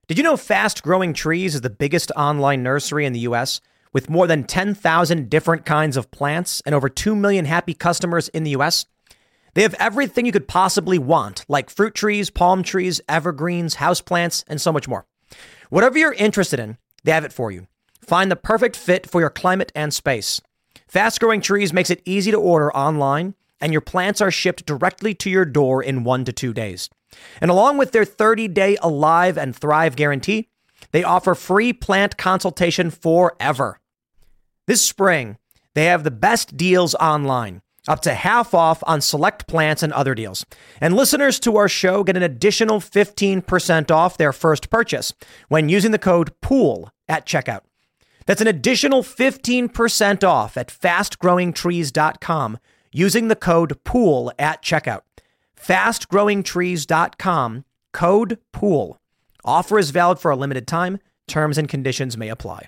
Did you know Fast Growing Trees is the biggest online nursery in the US with more than 10,000 different kinds of plants and over 2 million happy customers in the US? They have everything you could possibly want, like fruit trees, palm trees, evergreens, houseplants, and so much more. Whatever you're interested in, they have it for you. Find the perfect fit for your climate and space. Fast Growing Trees makes it easy to order online, and your plants are shipped directly to your door in 1 to 2 days. And along with their 30-day Alive and Thrive guarantee, they offer free plant consultation forever. This spring, they have the best deals online, up to half off on select plants and other deals. And listeners to our show get an additional 15% off their first purchase when using the code POOL at checkout. That's an additional 15% off at fastgrowingtrees.com using the code POOL at checkout. fastgrowingtrees.com, code POOL. Offer is valid for a limited time. Terms and conditions may apply.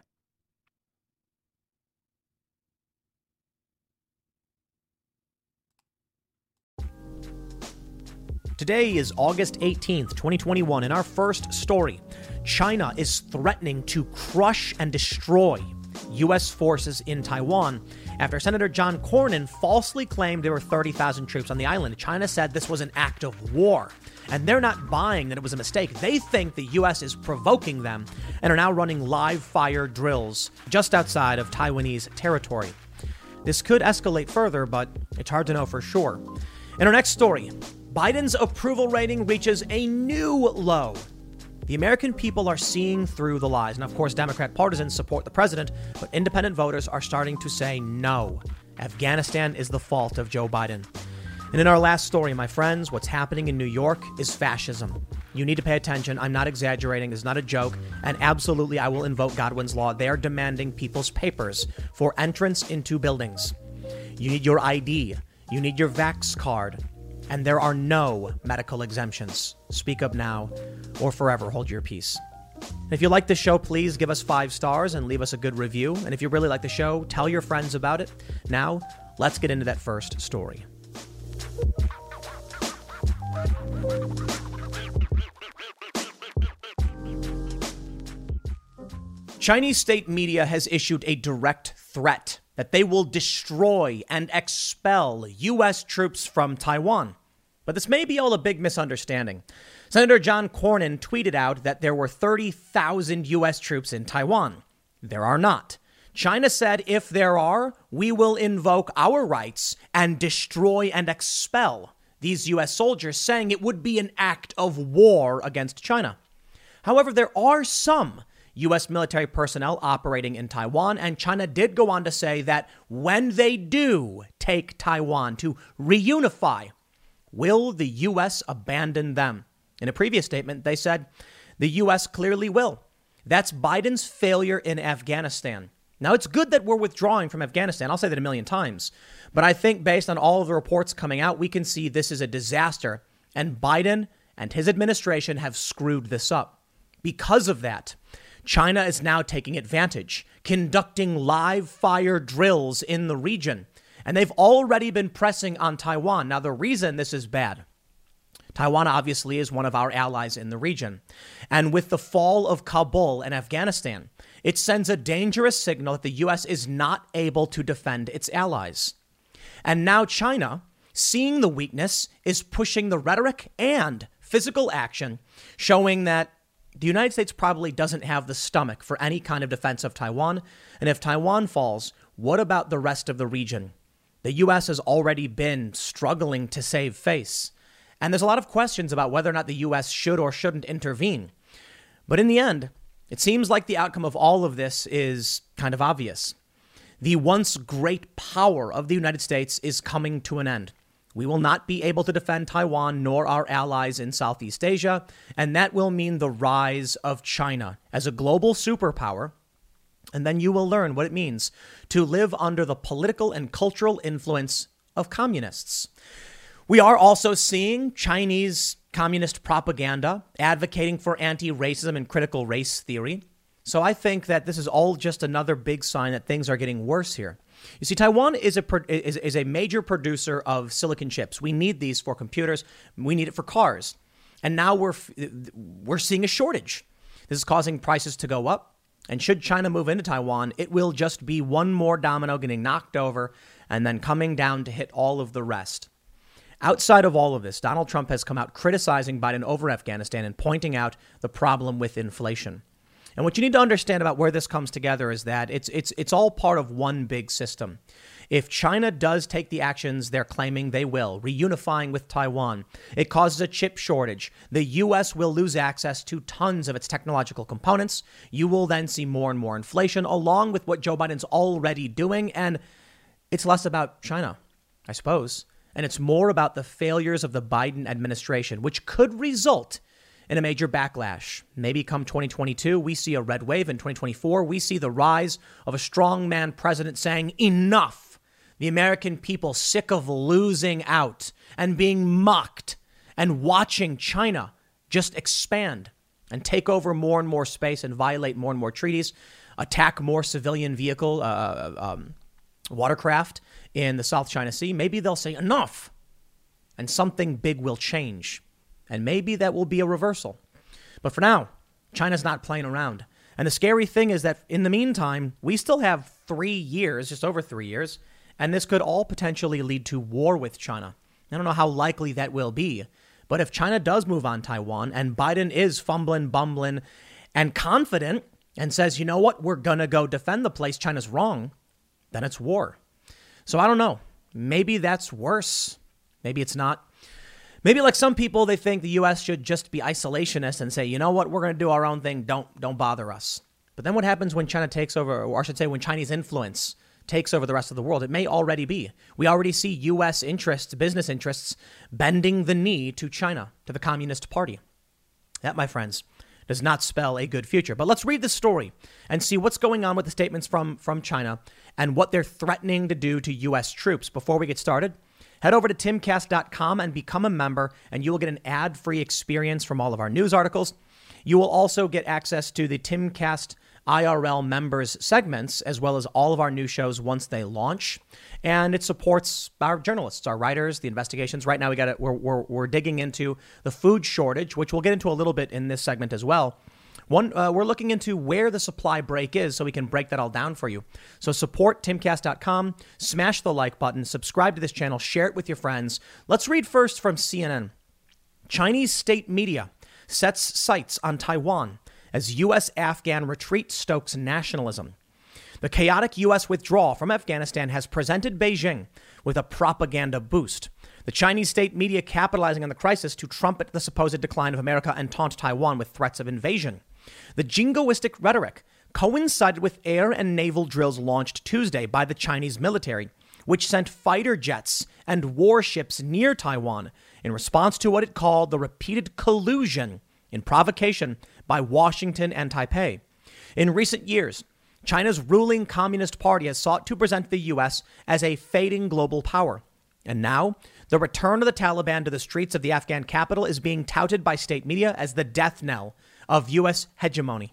Today is August 18th, 2021. In our first story, China is threatening to crush and destroy U.S. forces in Taiwan after Senator John Cornyn falsely claimed there were 30,000 troops on the island. China said this was an act of war, and they're not buying that it was a mistake. They think the U.S. is provoking them and are now running live fire drills just outside of Taiwanese territory. This could escalate further, but it's hard to know for sure. In our next story, Biden's approval rating reaches a new low. The American people are seeing through the lies. And of course, Democrat partisans support the president, but independent voters are starting to say no. Afghanistan is the fault of Joe Biden. And in our last story, my friends, what's happening in New York is fascism. You need to pay attention. I'm not exaggerating. It's not a joke. And absolutely, I will invoke Godwin's law. They are demanding people's papers for entrance into buildings. You need your ID. You need your Vax card. And there are no medical exemptions. Speak up now or forever hold your peace. And if you like the show, please give us 5 stars and leave us a good review. And if you really like the show, tell your friends about it. Now, let's get into that first story. Chinese state media has issued a direct threat that they will destroy and expel U.S. troops from Taiwan. But this may be all a big misunderstanding. Senator John Cornyn tweeted out that there were 30,000 U.S. troops in Taiwan. There are not. China said if there are, we will invoke our rights and destroy and expel these U.S. soldiers, saying it would be an act of war against China. However, there are some U.S. military personnel operating in Taiwan, and China did go on to say that when they do take Taiwan to reunify, will the U.S. abandon them? In a previous statement, they said the U.S. clearly will. That's Biden's failure in Afghanistan. Now, it's good that we're withdrawing from Afghanistan. I'll say that a million times. But I think based on all of the reports coming out, we can see this is a disaster. And Biden and his administration have screwed this up. Because of that, China is now taking advantage, conducting live fire drills in the region. And they've already been pressing on Taiwan. Now, the reason this is bad, Taiwan obviously is one of our allies in the region. And with the fall of Kabul and Afghanistan, it sends a dangerous signal that the U.S. is not able to defend its allies. And now China, seeing the weakness, is pushing the rhetoric and physical action, showing that the United States probably doesn't have the stomach for any kind of defense of Taiwan. And if Taiwan falls, what about the rest of the region? The U.S. has already been struggling to save face. And there's a lot of questions about whether or not the U.S. should or shouldn't intervene. But in the end, it seems like the outcome of all of this is kind of obvious. The once great power of the United States is coming to an end. We will not be able to defend Taiwan nor our allies in Southeast Asia, and that will mean the rise of China as a global superpower. And then you will learn what it means to live under the political and cultural influence of communists. We are also seeing Chinese communist propaganda advocating for anti-racism and critical race theory. So I think that this is all just another big sign that things are getting worse here. You see, Taiwan is a major producer of silicon chips. We need these for computers. We need it for cars. And now we're seeing a shortage. This is causing prices to go up. And should China move into Taiwan, it will just be one more domino getting knocked over and then coming down to hit all of the rest. Outside of all of this, Donald Trump has come out criticizing Biden over Afghanistan and pointing out the problem with inflation. And what you need to understand about where this comes together is that it's all part of one big system. If China does take the actions they're claiming they will, reunifying with Taiwan, it causes a chip shortage. The U.S. will lose access to tons of its technological components. You will then see more and more inflation, along with what Joe Biden's already doing. And it's less about China, I suppose. And it's more about the failures of the Biden administration, which could result in a major backlash. Maybe come 2022, we see a red wave. In 2024, we see the rise of a strongman president saying enough. The American people sick of losing out and being mocked and watching China just expand and take over more and more space and violate more and more treaties, attack more civilian vehicle watercraft in the South China Sea. Maybe they'll say enough and something big will change. And maybe that will be a reversal. But for now, China's not playing around. And the scary thing is that in the meantime, we still have 3 years, just over 3 years, and this could all potentially lead to war with China. I don't know how likely that will be. But if China does move on Taiwan and Biden is fumbling, bumbling, and confident and says, you know what, we're going to go defend the place, China's wrong, then it's war. So I don't know. Maybe that's worse. Maybe it's not. Maybe like some people, they think the U.S. should just be isolationist and say, you know what, we're going to do our own thing. Don't bother us. But then what happens when China takes over, or I should say when Chinese influence takes over the rest of the world? It may already be. We already see U.S. interests, business interests, bending the knee to China, to the Communist Party. That, my friends, does not spell a good future. But let's read the story and see what's going on with the statements from China and what they're threatening to do to U.S. troops. Before we get started, head over to timcast.com and become a member, and you will get an ad-free experience from all of our news articles. You will also get access to the Timcast IRL members segments, as well as all of our new shows once they launch. And it supports our journalists, our writers, the investigations. Right now, we're digging into the food shortage, which we'll get into a little bit in this segment as well. We're looking into where the supply break is so we can break that all down for you. So support timcast.com, smash the like button, subscribe to this channel, share it with your friends. Let's read first from CNN. Chinese state media sets sights on Taiwan as U.S.-Afghan retreat stokes nationalism. The chaotic U.S. withdrawal from Afghanistan has presented Beijing with a propaganda boost. The Chinese state media capitalizing on the crisis to trumpet the supposed decline of America and taunt Taiwan with threats of invasion. The jingoistic rhetoric coincided with air and naval drills launched Tuesday by the Chinese military, which sent fighter jets and warships near Taiwan in response to what it called the repeated collusion in provocation by Washington and Taipei. In recent years, China's ruling Communist Party has sought to present the U.S. as a fading global power. And now, the return of the Taliban to the streets of the Afghan capital is being touted by state media as the death knell of U.S. hegemony.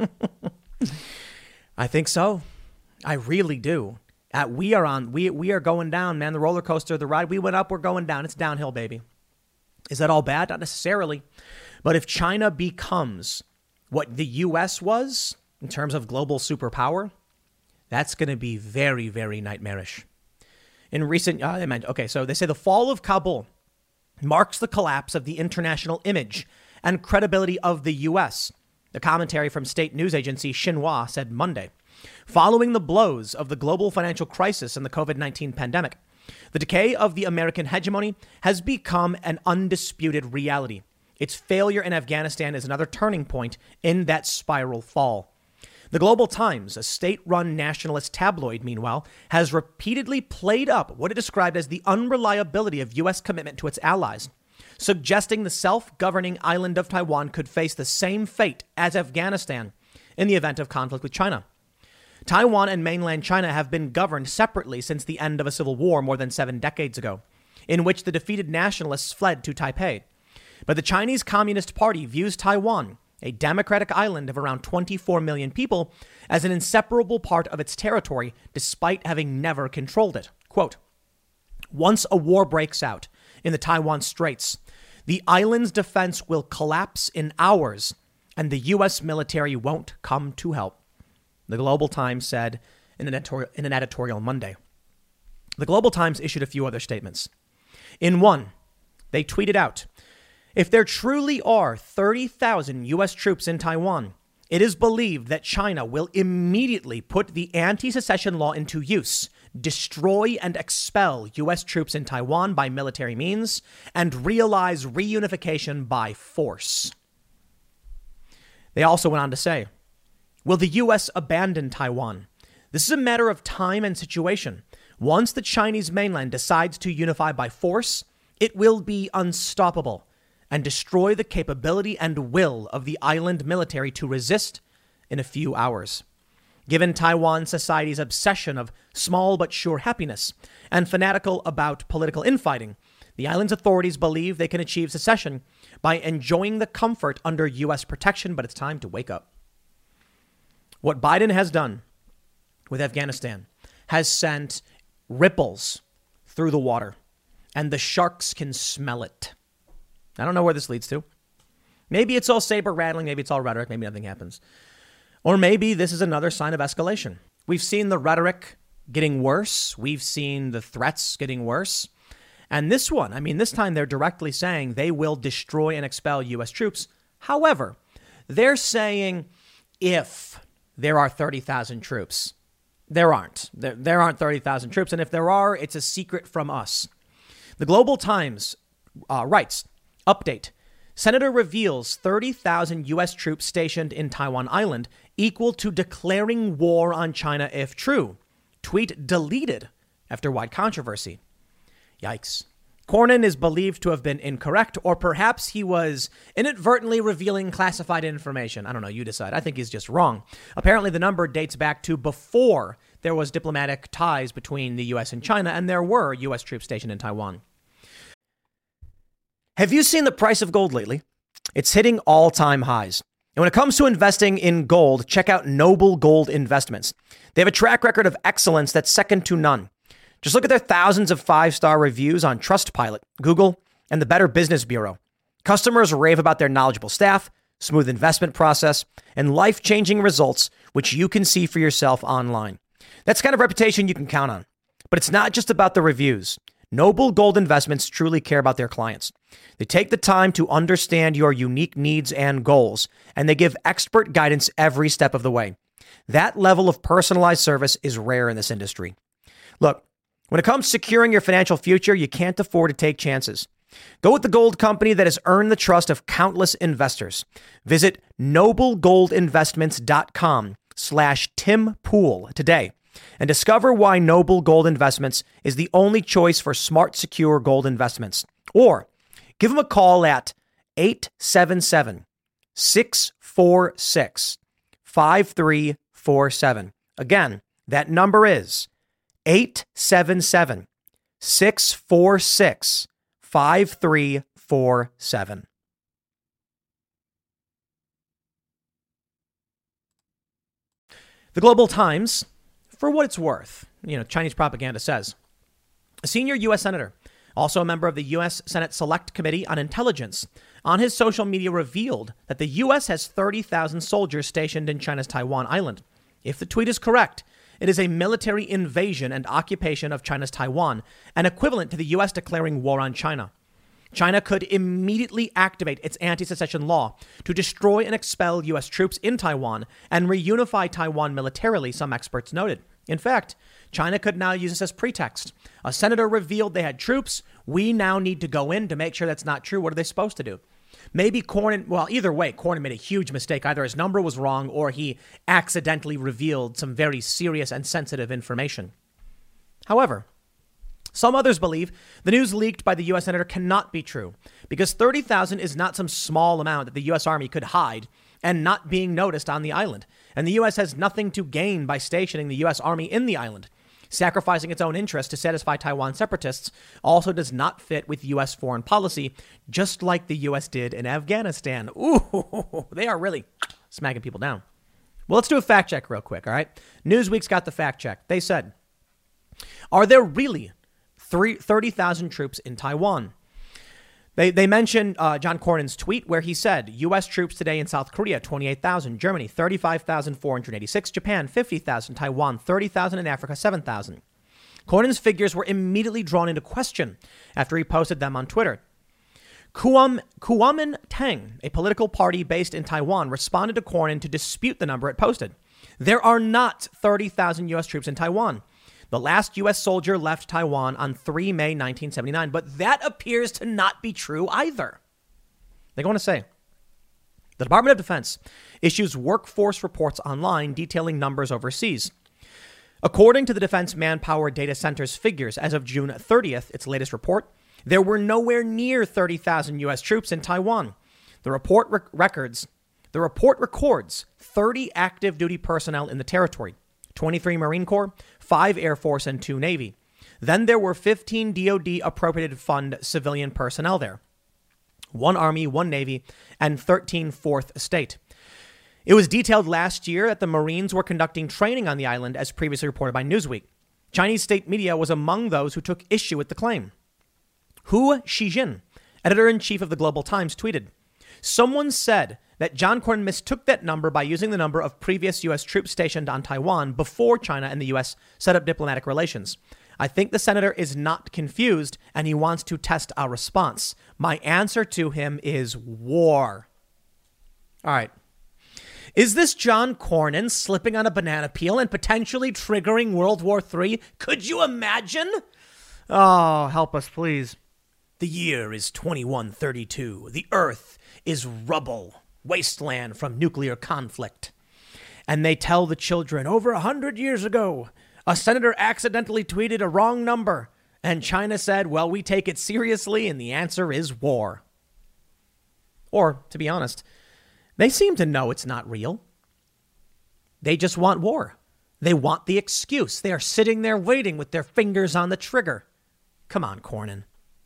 I think so. I really do. We are going down, man. The roller coaster, the ride, we went up, we're going down. It's downhill, baby. Is that all bad? Not necessarily. But if China becomes what the U.S. was in terms of global superpower, that's going to be very, very nightmarish. In recent, so they say the fall of Kabul marks the collapse of the international image and credibility of the U.S., the commentary from state news agency Xinhua said Monday. Following the blows of the global financial crisis and the COVID-19 pandemic, the decay of the American hegemony has become an undisputed reality. Its failure in Afghanistan is another turning point in that spiral fall. The Global Times, a state-run nationalist tabloid, meanwhile, has repeatedly played up what it described as the unreliability of U.S. commitment to its allies, suggesting the self-governing island of Taiwan could face the same fate as Afghanistan in the event of conflict with China. Taiwan and mainland China have been governed separately since the end of a civil war more than 7 decades ago, in which the defeated nationalists fled to Taipei. But the Chinese Communist Party views Taiwan, a democratic island of around 24 million people, as an inseparable part of its territory, despite having never controlled it. Quote, once a war breaks out in the Taiwan Straits, the island's defense will collapse in hours and the U.S. military won't come to help, the Global Times said in an editorial Monday. The Global Times issued a few other statements. In one, they tweeted out, if there truly are 30,000 U.S. troops in Taiwan, it is believed that China will immediately put the anti-secession law into use, destroy and expel U.S. troops in Taiwan by military means, and realize reunification by force. They also went on to say, will the U.S. abandon Taiwan? This is a matter of time and situation. Once the Chinese mainland decides to unify by force, it will be unstoppable and destroy the capability and will of the island military to resist in a few hours. Given Taiwan society's obsession of small but sure happiness and fanatical about political infighting, the island's authorities believe they can achieve secession by enjoying the comfort under U.S. protection, but it's time to wake up. What Biden has done with Afghanistan has sent ripples through the water, and the sharks can smell it. I don't know where this leads to. Maybe it's all saber rattling. Maybe it's all rhetoric. Maybe nothing happens. Or maybe this is another sign of escalation. We've seen the rhetoric getting worse. We've seen the threats getting worse. And this one, I mean, this time they're directly saying they will destroy and expel U.S. troops. However, they're saying if there are 30,000 troops. There aren't. There aren't 30,000 troops. And if there are, it's a secret from us. The Global Times writes, update. Senator reveals 30,000 U.S. troops stationed in Taiwan Island equal to declaring war on China if true. Tweet deleted after wide controversy. Yikes. Cornyn is believed to have been incorrect, or perhaps he was inadvertently revealing classified information. I don't know. You decide. I think he's just wrong. Apparently, the number dates back to before there was diplomatic ties between the U.S. and China, and there were U.S. troops stationed in Taiwan. Have you seen the price of gold lately? It's hitting all-time highs. And when it comes to investing in gold, check out Noble Gold Investments. They have a track record of excellence that's second to none. Just look at their thousands of five-star reviews on Trustpilot, Google, and the Better Business Bureau. Customers rave about their knowledgeable staff, smooth investment process, and life-changing results, which you can see for yourself online. That's the kind of reputation you can count on. But it's not just about the reviews. Noble Gold Investments truly care about their clients. They take the time to understand your unique needs and goals, and they give expert guidance every step of the way. That level of personalized service is rare in this industry. Look, when it comes to securing your financial future, you can't afford to take chances. Go with the gold company that has earned the trust of countless investors. Visit noblegoldinvestments.com/Tim Pool today and discover why Noble Gold Investments is the only choice for smart, secure gold investments. Or give them a call at 877-646-5347. Again, that number is 877-646-5347. The Global Times, for what it's worth, Chinese propaganda says, a senior U.S. senator, also a member of the U.S. Senate Select Committee on Intelligence, on his social media revealed that the U.S. has 30,000 soldiers stationed in China's Taiwan Island. If the tweet is correct, it is a military invasion and occupation of China's Taiwan, and equivalent to the U.S. declaring war on China. China could immediately activate its anti-secession law to destroy and expel U.S. troops in Taiwan and reunify Taiwan militarily, some experts noted. In fact, China could now use this as pretext. A senator revealed they had troops. We now need to go in to make sure that's not true. What are they supposed to do? Maybe Cornyn, well, either way, Cornyn made a huge mistake. Either his number was wrong or he accidentally revealed some very serious and sensitive information. However, some others believe the news leaked by the U.S. senator cannot be true because 30,000 is not some small amount that the U.S. Army could hide and not being noticed on the island. And the U.S. has nothing to gain by stationing the U.S. Army in the island. Sacrificing its own interests to satisfy Taiwan separatists also does not fit with U.S. foreign policy, just like the U.S. did in Afghanistan. Ooh, they are really smacking people down. Well, let's do a fact check real quick, all right? Newsweek's got the fact check. They said, are there really 30,000 troops in Taiwan? They mentioned John Cornyn's tweet where he said, U.S. troops today in South Korea, 28,000, Germany, 35,486, Japan, 50,000, Taiwan, 30,000, and Africa, 7,000. Cornyn's figures were immediately drawn into question after he posted them on Twitter. Kuomintang, a political party based in Taiwan, responded to Cornyn to dispute the number it posted. There are not 30,000 U.S. troops in Taiwan. The last U.S. soldier left Taiwan on 3 May 1979, but that appears to not be true either. They go on to say, the Department of Defense issues workforce reports online detailing numbers overseas. According to the Defense Manpower Data Center's figures, as of June 30th, its latest report, there were nowhere near 30,000 U.S. troops in Taiwan. The report records 30 active duty personnel in the territory, 23 Marine Corps, 5 Air Force, and 2 Navy. Then there were 15 DoD appropriated fund civilian personnel there, 1 Army, 1 Navy, and 13 Fourth Estate. It was detailed last year that the Marines were conducting training on the island, as previously reported by Newsweek. Chinese state media was among those who took issue with the claim. Hu Shijin, editor-in-chief of the Global Times, tweeted, "Someone said that John Cornyn mistook that number by using the number of previous U.S. troops stationed on Taiwan before China and the U.S. set up diplomatic relations. I think the senator is not confused and he wants to test our response. My answer to him is war." All right. Is this John Cornyn slipping on a banana peel and potentially triggering World War III? Could you imagine? Oh, help us, please. The year is 2132. The earth is rubble, wasteland from nuclear conflict. And they tell the children, over 100 years ago, a senator accidentally tweeted a wrong number. And China said, well, we take it seriously, and the answer is war. Or, to be honest, they seem to know it's not real. They just want war. They want the excuse. They are sitting there waiting with their fingers on the trigger. Come on, Cornyn.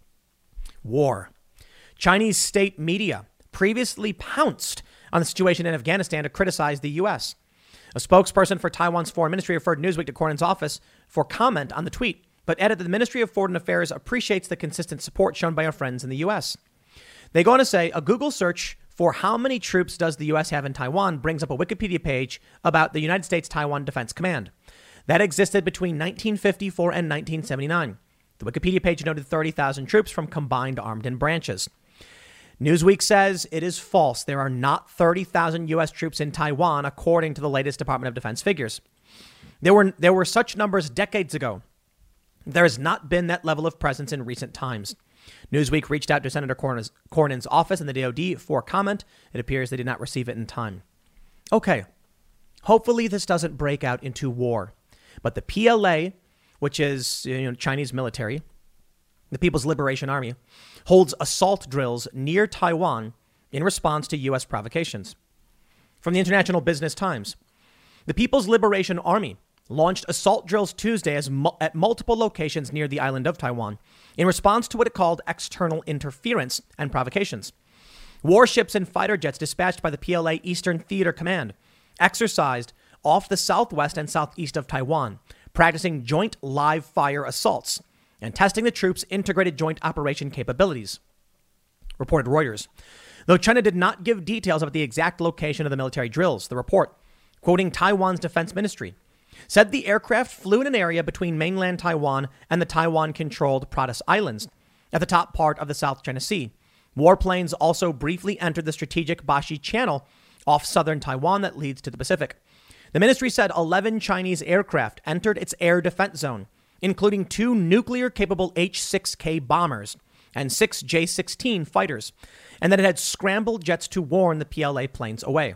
War. Chinese state media previously pounced on the situation in Afghanistan to criticize the U.S. A spokesperson for Taiwan's foreign ministry referred Newsweek to Cornyn's office for comment on the tweet, but added that the Ministry of Foreign Affairs appreciates the consistent support shown by our friends in the U.S. They go on to say a Google search for how many troops does the U.S. have in Taiwan brings up a Wikipedia page about the United States Taiwan Defense Command. That existed between 1954 and 1979. The Wikipedia page noted 30,000 troops from combined armed and branches. Newsweek says it is false. There are not 30,000 U.S. troops in Taiwan, according to the latest Department of Defense figures. There were such numbers decades ago. There has not been that level of presence in recent times. Newsweek reached out to Senator Cornyn's office in the DoD for comment. It appears they did not receive it in time. Okay, hopefully this doesn't break out into war. But the PLA, which is Chinese military, the People's Liberation Army, holds assault drills near Taiwan in response to U.S. provocations. From the International Business Times, the People's Liberation Army launched assault drills Tuesday at multiple locations near the island of Taiwan in response to what it called external interference and provocations. Warships and fighter jets dispatched by the PLA Eastern Theater Command exercised off the southwest and southeast of Taiwan, practicing joint live fire assaults and testing the troops' integrated joint operation capabilities, reported Reuters. Though China did not give details about the exact location of the military drills, the report, quoting Taiwan's defense ministry, said the aircraft flew in an area between mainland Taiwan and the Taiwan-controlled Pratas Islands at the top part of the South China Sea. Warplanes also briefly entered the strategic Bashi Channel off southern Taiwan that leads to the Pacific. The ministry said 11 Chinese aircraft entered its air defense zone, including 2 nuclear-capable H-6K bombers and 6 J-16 fighters, and that it had scrambled jets to warn the PLA planes away.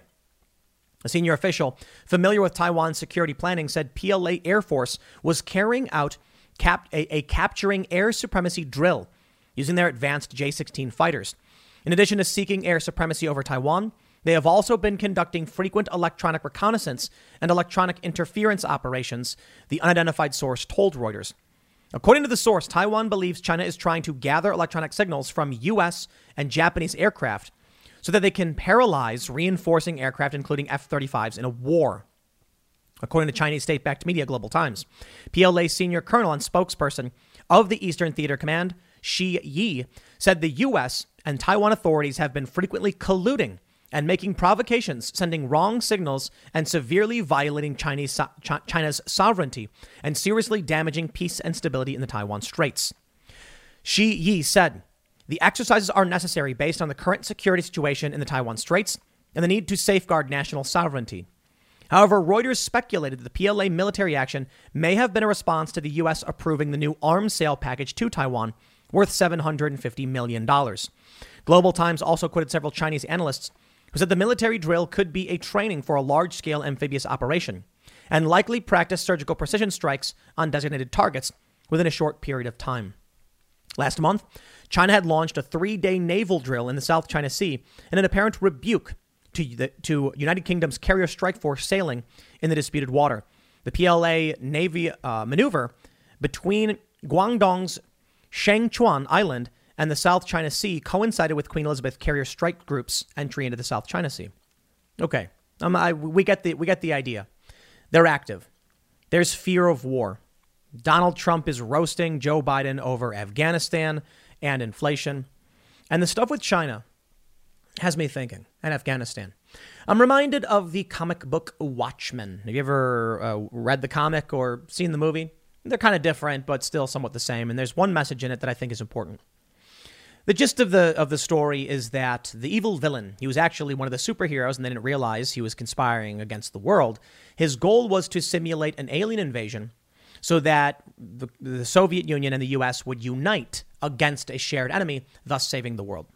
A senior official familiar with Taiwan's security planning said PLA Air Force was carrying out a capturing air supremacy drill using their advanced J-16 fighters. In addition to seeking air supremacy over Taiwan, they have also been conducting frequent electronic reconnaissance and electronic interference operations, the unidentified source told Reuters. According to the source, Taiwan believes China is trying to gather electronic signals from U.S. and Japanese aircraft so that they can paralyze reinforcing aircraft, including F-35s, in a war. According to Chinese state-backed media Global Times, PLA senior colonel and spokesperson of the Eastern Theater Command, Shi Yi, said the U.S. and Taiwan authorities have been frequently colluding and making provocations, sending wrong signals, and severely violating China's sovereignty and seriously damaging peace and stability in the Taiwan Straits. Shi Yi said, the exercises are necessary based on the current security situation in the Taiwan Straits and the need to safeguard national sovereignty. However, Reuters speculated that the PLA military action may have been a response to the U.S. approving the new arms sale package to Taiwan worth $750 million. Global Times also quoted several Chinese analysts who said the military drill could be a training for a large-scale amphibious operation and likely practice surgical precision strikes on designated targets within a short period of time. Last month, China had launched a 3-day naval drill in the South China Sea in an apparent rebuke to United Kingdom's carrier strike force sailing in the disputed water. The PLA Navy maneuver between Guangdong's Shangchuan Island and the South China Sea coincided with Queen Elizabeth carrier strike group's entry into the South China Sea. Okay, we get the idea. They're active. There's fear of war. Donald Trump is roasting Joe Biden over Afghanistan and inflation. And the stuff with China has me thinking, and Afghanistan. I'm reminded of the comic book Watchmen. Have you ever read the comic or seen the movie? They're kind of different, but still somewhat the same. And there's one message in it that I think is important. The gist of the story is that the evil villain, he was actually one of the superheroes and they didn't realize he was conspiring against the world. His goal was to simulate an alien invasion so that the Soviet Union and the U.S. would unite against a shared enemy, thus saving the world.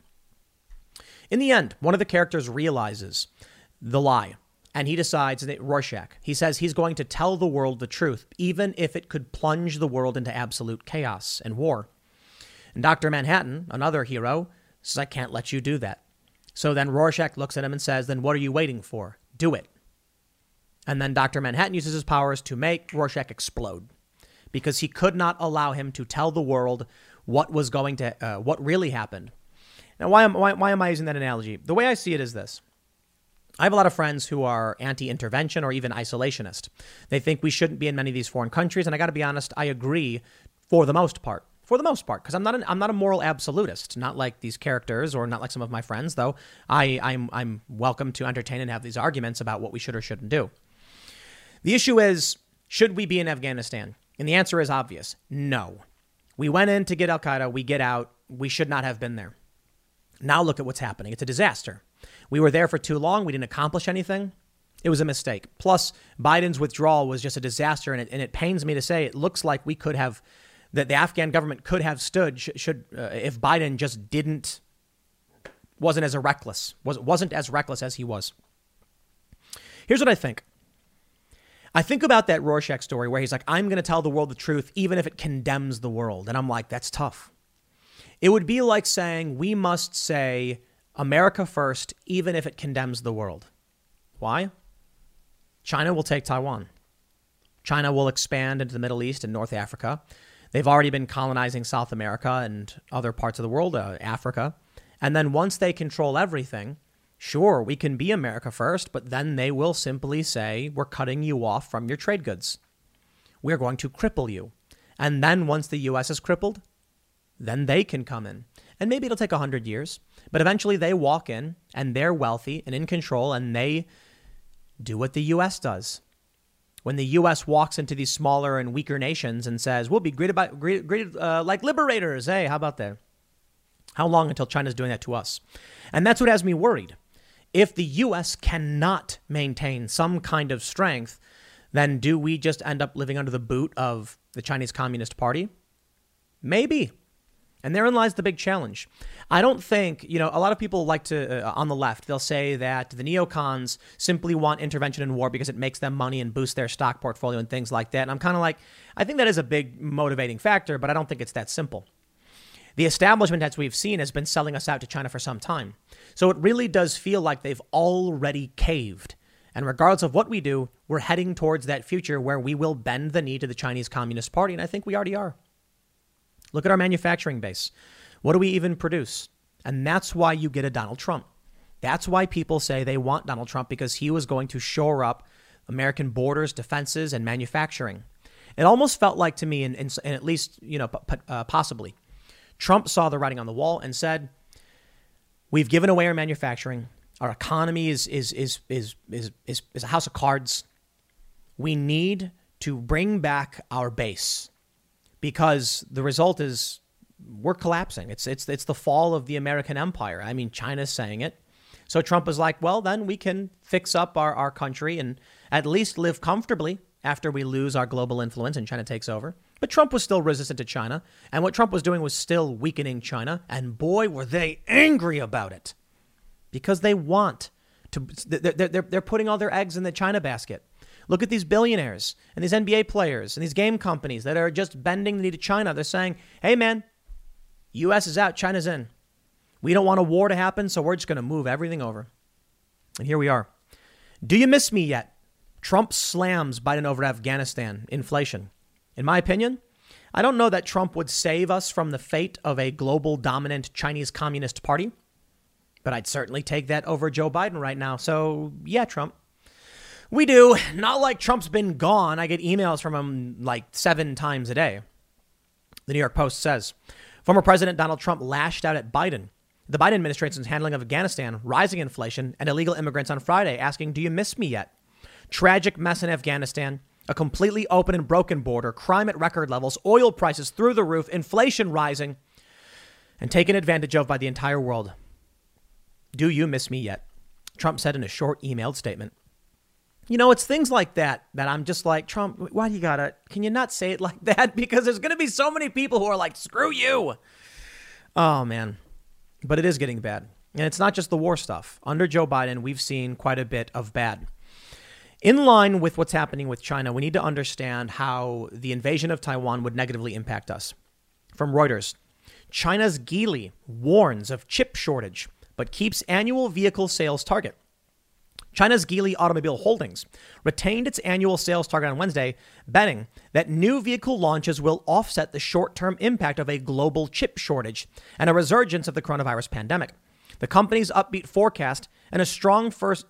In the end, one of the characters realizes the lie, and he decides, that Rorschach, he says he's going to tell the world the truth, even if it could plunge the world into absolute chaos and war. And Dr. Manhattan, another hero, says, I can't let you do that. So then Rorschach looks at him and says, then what are you waiting for? Do it. And then Dr. Manhattan uses his powers to make Rorschach explode because he could not allow him to tell the world what was going to, what really happened. Now, why am I using that analogy? The way I see it is this. I have a lot of friends who are anti-intervention or even isolationist. They think we shouldn't be in many of these foreign countries. And I got to be honest, I agree for the most part. Because I'm not a moral absolutist, not like these characters or not like some of my friends, though I'm welcome to entertain and have these arguments about what we should or shouldn't do. The issue is, should we be in Afghanistan? And the answer is obvious. No. We went in to get al-Qaeda. We get out. We should not have been there. Now look at what's happening. It's a disaster. We were there for too long. We didn't accomplish anything. It was a mistake. Plus, Biden's withdrawal was just a disaster. And it pains me to say it looks like we could have, that the Afghan government could have stood if Biden just wasn't as reckless as he was. Here's what I think. I think about that Rorschach story where he's like, I'm going to tell the world the truth, even if it condemns the world. And I'm like, that's tough. It would be like saying we must say America first, even if it condemns the world. Why? China will take Taiwan. China will expand into the Middle East and North Africa. They've already been colonizing South America and other parts of the world, Africa. And then once they control everything, sure, we can be America first, but then they will simply say, we're cutting you off from your trade goods. We're going to cripple you. And then once the U.S. is crippled, then they can come in. And maybe it'll take 100 years, but eventually they walk in and they're wealthy and in control and they do what the U.S. does. When the U.S. walks into these smaller and weaker nations and says, we'll be greeted like liberators. Hey, how about that? How long until China's doing that to us? And that's what has me worried. If the U.S. cannot maintain some kind of strength, then do we just end up living under the boot of the Chinese Communist Party? Maybe. And therein lies the big challenge. I don't think, a lot of people like to, on the left, they'll say that the neocons simply want intervention in war because it makes them money and boosts their stock portfolio and things like that. And I'm kind of like, I think that is a big motivating factor, but I don't think it's that simple. The establishment, as we've seen, has been selling us out to China for some time. So it really does feel like they've already caved. And regardless of what we do, we're heading towards that future where we will bend the knee to the Chinese Communist Party. And I think we already are. Look at our manufacturing base. What do we even produce? And that's why you get a Donald Trump. That's why people say they want Donald Trump, because he was going to shore up American borders, defenses, and manufacturing. It almost felt like to me, and at least, possibly, Trump saw the writing on the wall and said, we've given away our manufacturing. Our economy is a house of cards. We need to bring back our base because the result is we're collapsing. It's the fall of the American empire. I mean, China's saying it. So Trump was like, well, then we can fix up our country and at least live comfortably after we lose our global influence and China takes over. But Trump was still resistant to China. And what Trump was doing was still weakening China. And boy, were they angry about it because they want to. They're putting all their eggs in the China basket. Look at these billionaires and these NBA players and these game companies that are just bending the knee to China. They're saying, hey, man, U.S. is out. China's in. We don't want a war to happen, so we're just going to move everything over. And here we are. Do you miss me yet? Trump slams Biden over Afghanistan. Inflation. In my opinion, I don't know that Trump would save us from the fate of a global dominant Chinese Communist Party, but I'd certainly take that over Joe Biden right now. So, yeah, Trump. We do. Not like Trump's been gone. I get emails from him like 7 times a day. The New York Post says, former President Donald Trump lashed out at Biden. The Biden administration's handling of Afghanistan, rising inflation, and illegal immigrants on Friday, asking, do you miss me yet? Tragic mess in Afghanistan, a completely open and broken border, crime at record levels, oil prices through the roof, inflation rising, and taken advantage of by the entire world. Do you miss me yet? Trump said in a short emailed statement. You know, it's things like that I'm just like, Trump, why do you gotta, can you not say it like that? Because there's going to be so many people who are like, screw you. Oh, man. But it is getting bad. And it's not just the war stuff. Under Joe Biden, we've seen quite a bit of bad. In line with what's happening with China, we need to understand how the invasion of Taiwan would negatively impact us. From Reuters, China's Geely warns of chip shortage, but keeps annual vehicle sales target. China's Geely Automobile Holdings retained its annual sales target on Wednesday, betting that new vehicle launches will offset the short-term impact of a global chip shortage and a resurgence of the coronavirus pandemic. The company's upbeat forecast and a strong first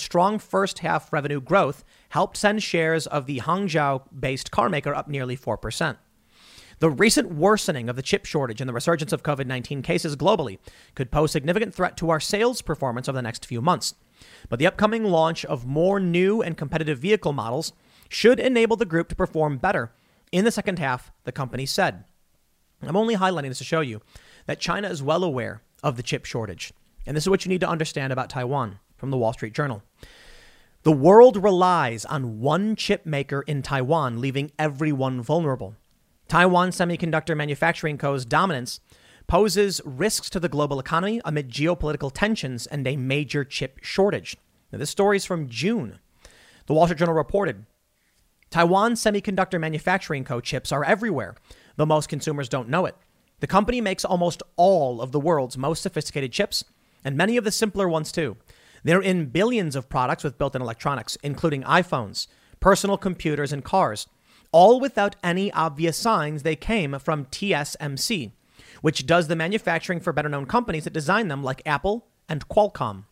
half revenue growth helped send shares of the Hangzhou-based carmaker up nearly 4%. The recent worsening of the chip shortage and the resurgence of COVID-19 cases globally could pose significant threat to our sales performance over the next few months. But the upcoming launch of more new and competitive vehicle models should enable the group to perform better in the second half, the company said. I'm only highlighting this to show you that China is well aware of the chip shortage. And this is what you need to understand about Taiwan from the Wall Street Journal. The world relies on one chip maker in Taiwan, leaving everyone vulnerable. Taiwan Semiconductor Manufacturing Co.'s dominance poses risks to the global economy amid geopolitical tensions and a major chip shortage. Now, this story is from June. The Wall Street Journal reported, Taiwan Semiconductor Manufacturing Co. chips are everywhere, though most consumers don't know it. The company makes almost all of the world's most sophisticated chips, and many of the simpler ones too. They're in billions of products with built-in electronics, including iPhones, personal computers, and cars, all without any obvious signs they came from TSMC, which does the manufacturing for better-known companies that design them like Apple and Qualcomm.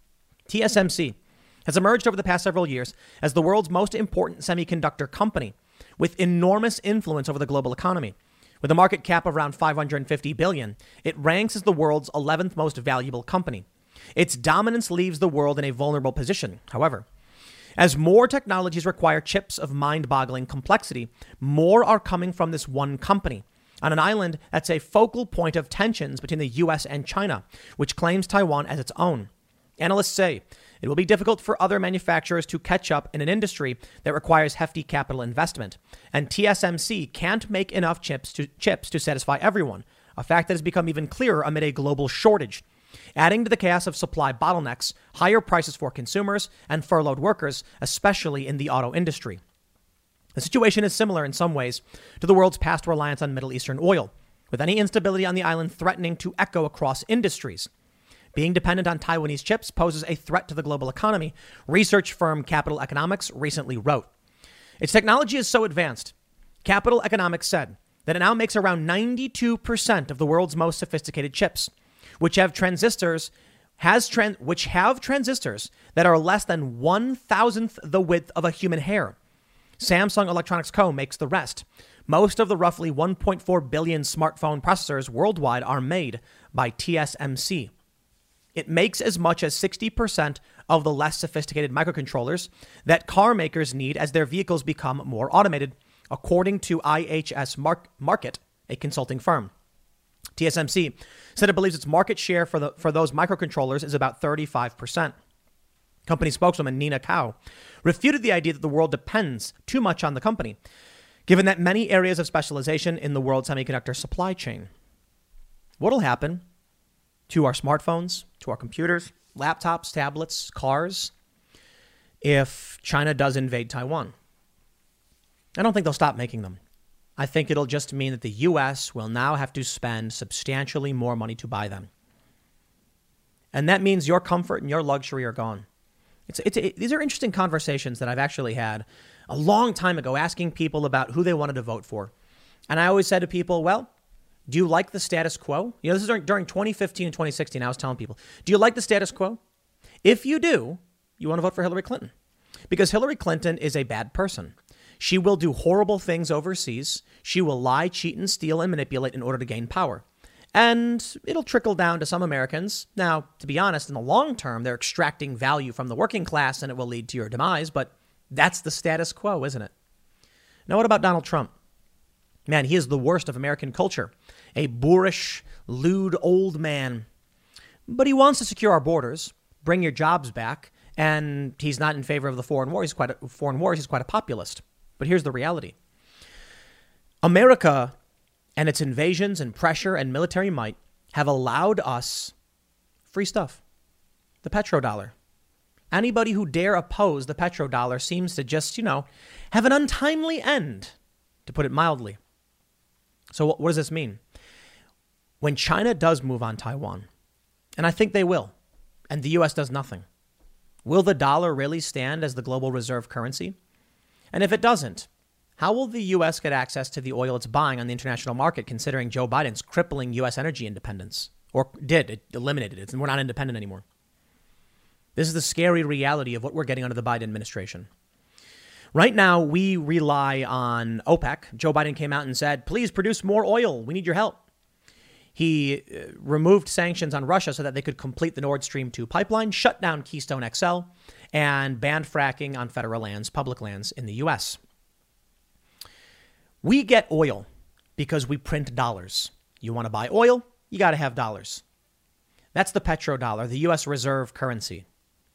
TSMC has emerged over the past several years as the world's most important semiconductor company, with enormous influence over the global economy. With a market cap of around $550 billion, it ranks as the world's 11th most valuable company. Its dominance leaves the world in a vulnerable position, however. As more technologies require chips of mind-boggling complexity, more are coming from this one company, on an island that's a focal point of tensions between the U.S. and China, which claims Taiwan as its own. Analysts say it will be difficult for other manufacturers to catch up in an industry that requires hefty capital investment, and TSMC can't make enough chips to satisfy everyone, a fact that has become even clearer amid a global shortage. Adding to the chaos of supply bottlenecks, higher prices for consumers, and furloughed workers, especially in the auto industry. The situation is similar in some ways to the world's past reliance on Middle Eastern oil, with any instability on the island threatening to echo across industries. Being dependent on Taiwanese chips poses a threat to the global economy, research firm Capital Economics recently wrote. Its technology is so advanced, Capital Economics said, that it now makes around 92% of the world's most sophisticated chips, which have transistors that are less than 1,000th the width of a human hair. Samsung Electronics Co. makes the rest. Most of the roughly 1.4 billion smartphone processors worldwide are made by TSMC. It makes as much as 60% of the less sophisticated microcontrollers that car makers need as their vehicles become more automated, according to IHS Markit, a consulting firm. TSMC said it believes its market share for those microcontrollers is about 35%. Company spokeswoman Nina Kao refuted the idea that the world depends too much on the company, given that many areas of specialization in the world semiconductor supply chain. What'll happen to our smartphones, to our computers, laptops, tablets, cars, if China does invade Taiwan? I don't think they'll stop making them. I think it'll just mean that the U.S. will now have to spend substantially more money to buy them. And that means your comfort and your luxury are gone. These are interesting conversations that I've actually had a long time ago, asking people about who they wanted to vote for. And I always said to people, well, do you like the status quo? This is during 2015 and 2016. I was telling people, do you like the status quo? If you do, you want to vote for Hillary Clinton, because Hillary Clinton is a bad person. She will do horrible things overseas. She will lie, cheat, and steal and manipulate in order to gain power. And it'll trickle down to some Americans. Now, to be honest, in the long term, they're extracting value from the working class and it will lead to your demise. But that's the status quo, isn't it? Now, what about Donald Trump? Man, he is the worst of American culture. A boorish, lewd old man. But he wants to secure our borders, bring your jobs back, and he's not in favor of the foreign wars. He's quite a populist. But here's the reality. America and its invasions and pressure and military might have allowed us free stuff. The petrodollar. Anybody who dare oppose the petrodollar seems to just, have an untimely end, to put it mildly. So what does this mean? When China does move on Taiwan, and I think they will, and the U.S. does nothing, will the dollar really stand as the global reserve currency? And if it doesn't, how will the U.S. get access to the oil it's buying on the international market, considering Joe Biden's crippling U.S. energy independence? Or it eliminated it, and we're not independent anymore. This is the scary reality of what we're getting under the Biden administration. Right now, we rely on OPEC. Joe Biden came out and said, please produce more oil. We need your help. He removed sanctions on Russia so that they could complete the Nord Stream 2 pipeline, shut down Keystone XL, and banned fracking on federal lands, public lands in the U.S. We get oil because we print dollars. You want to buy oil? You got to have dollars. That's the petrodollar, the U.S. reserve currency.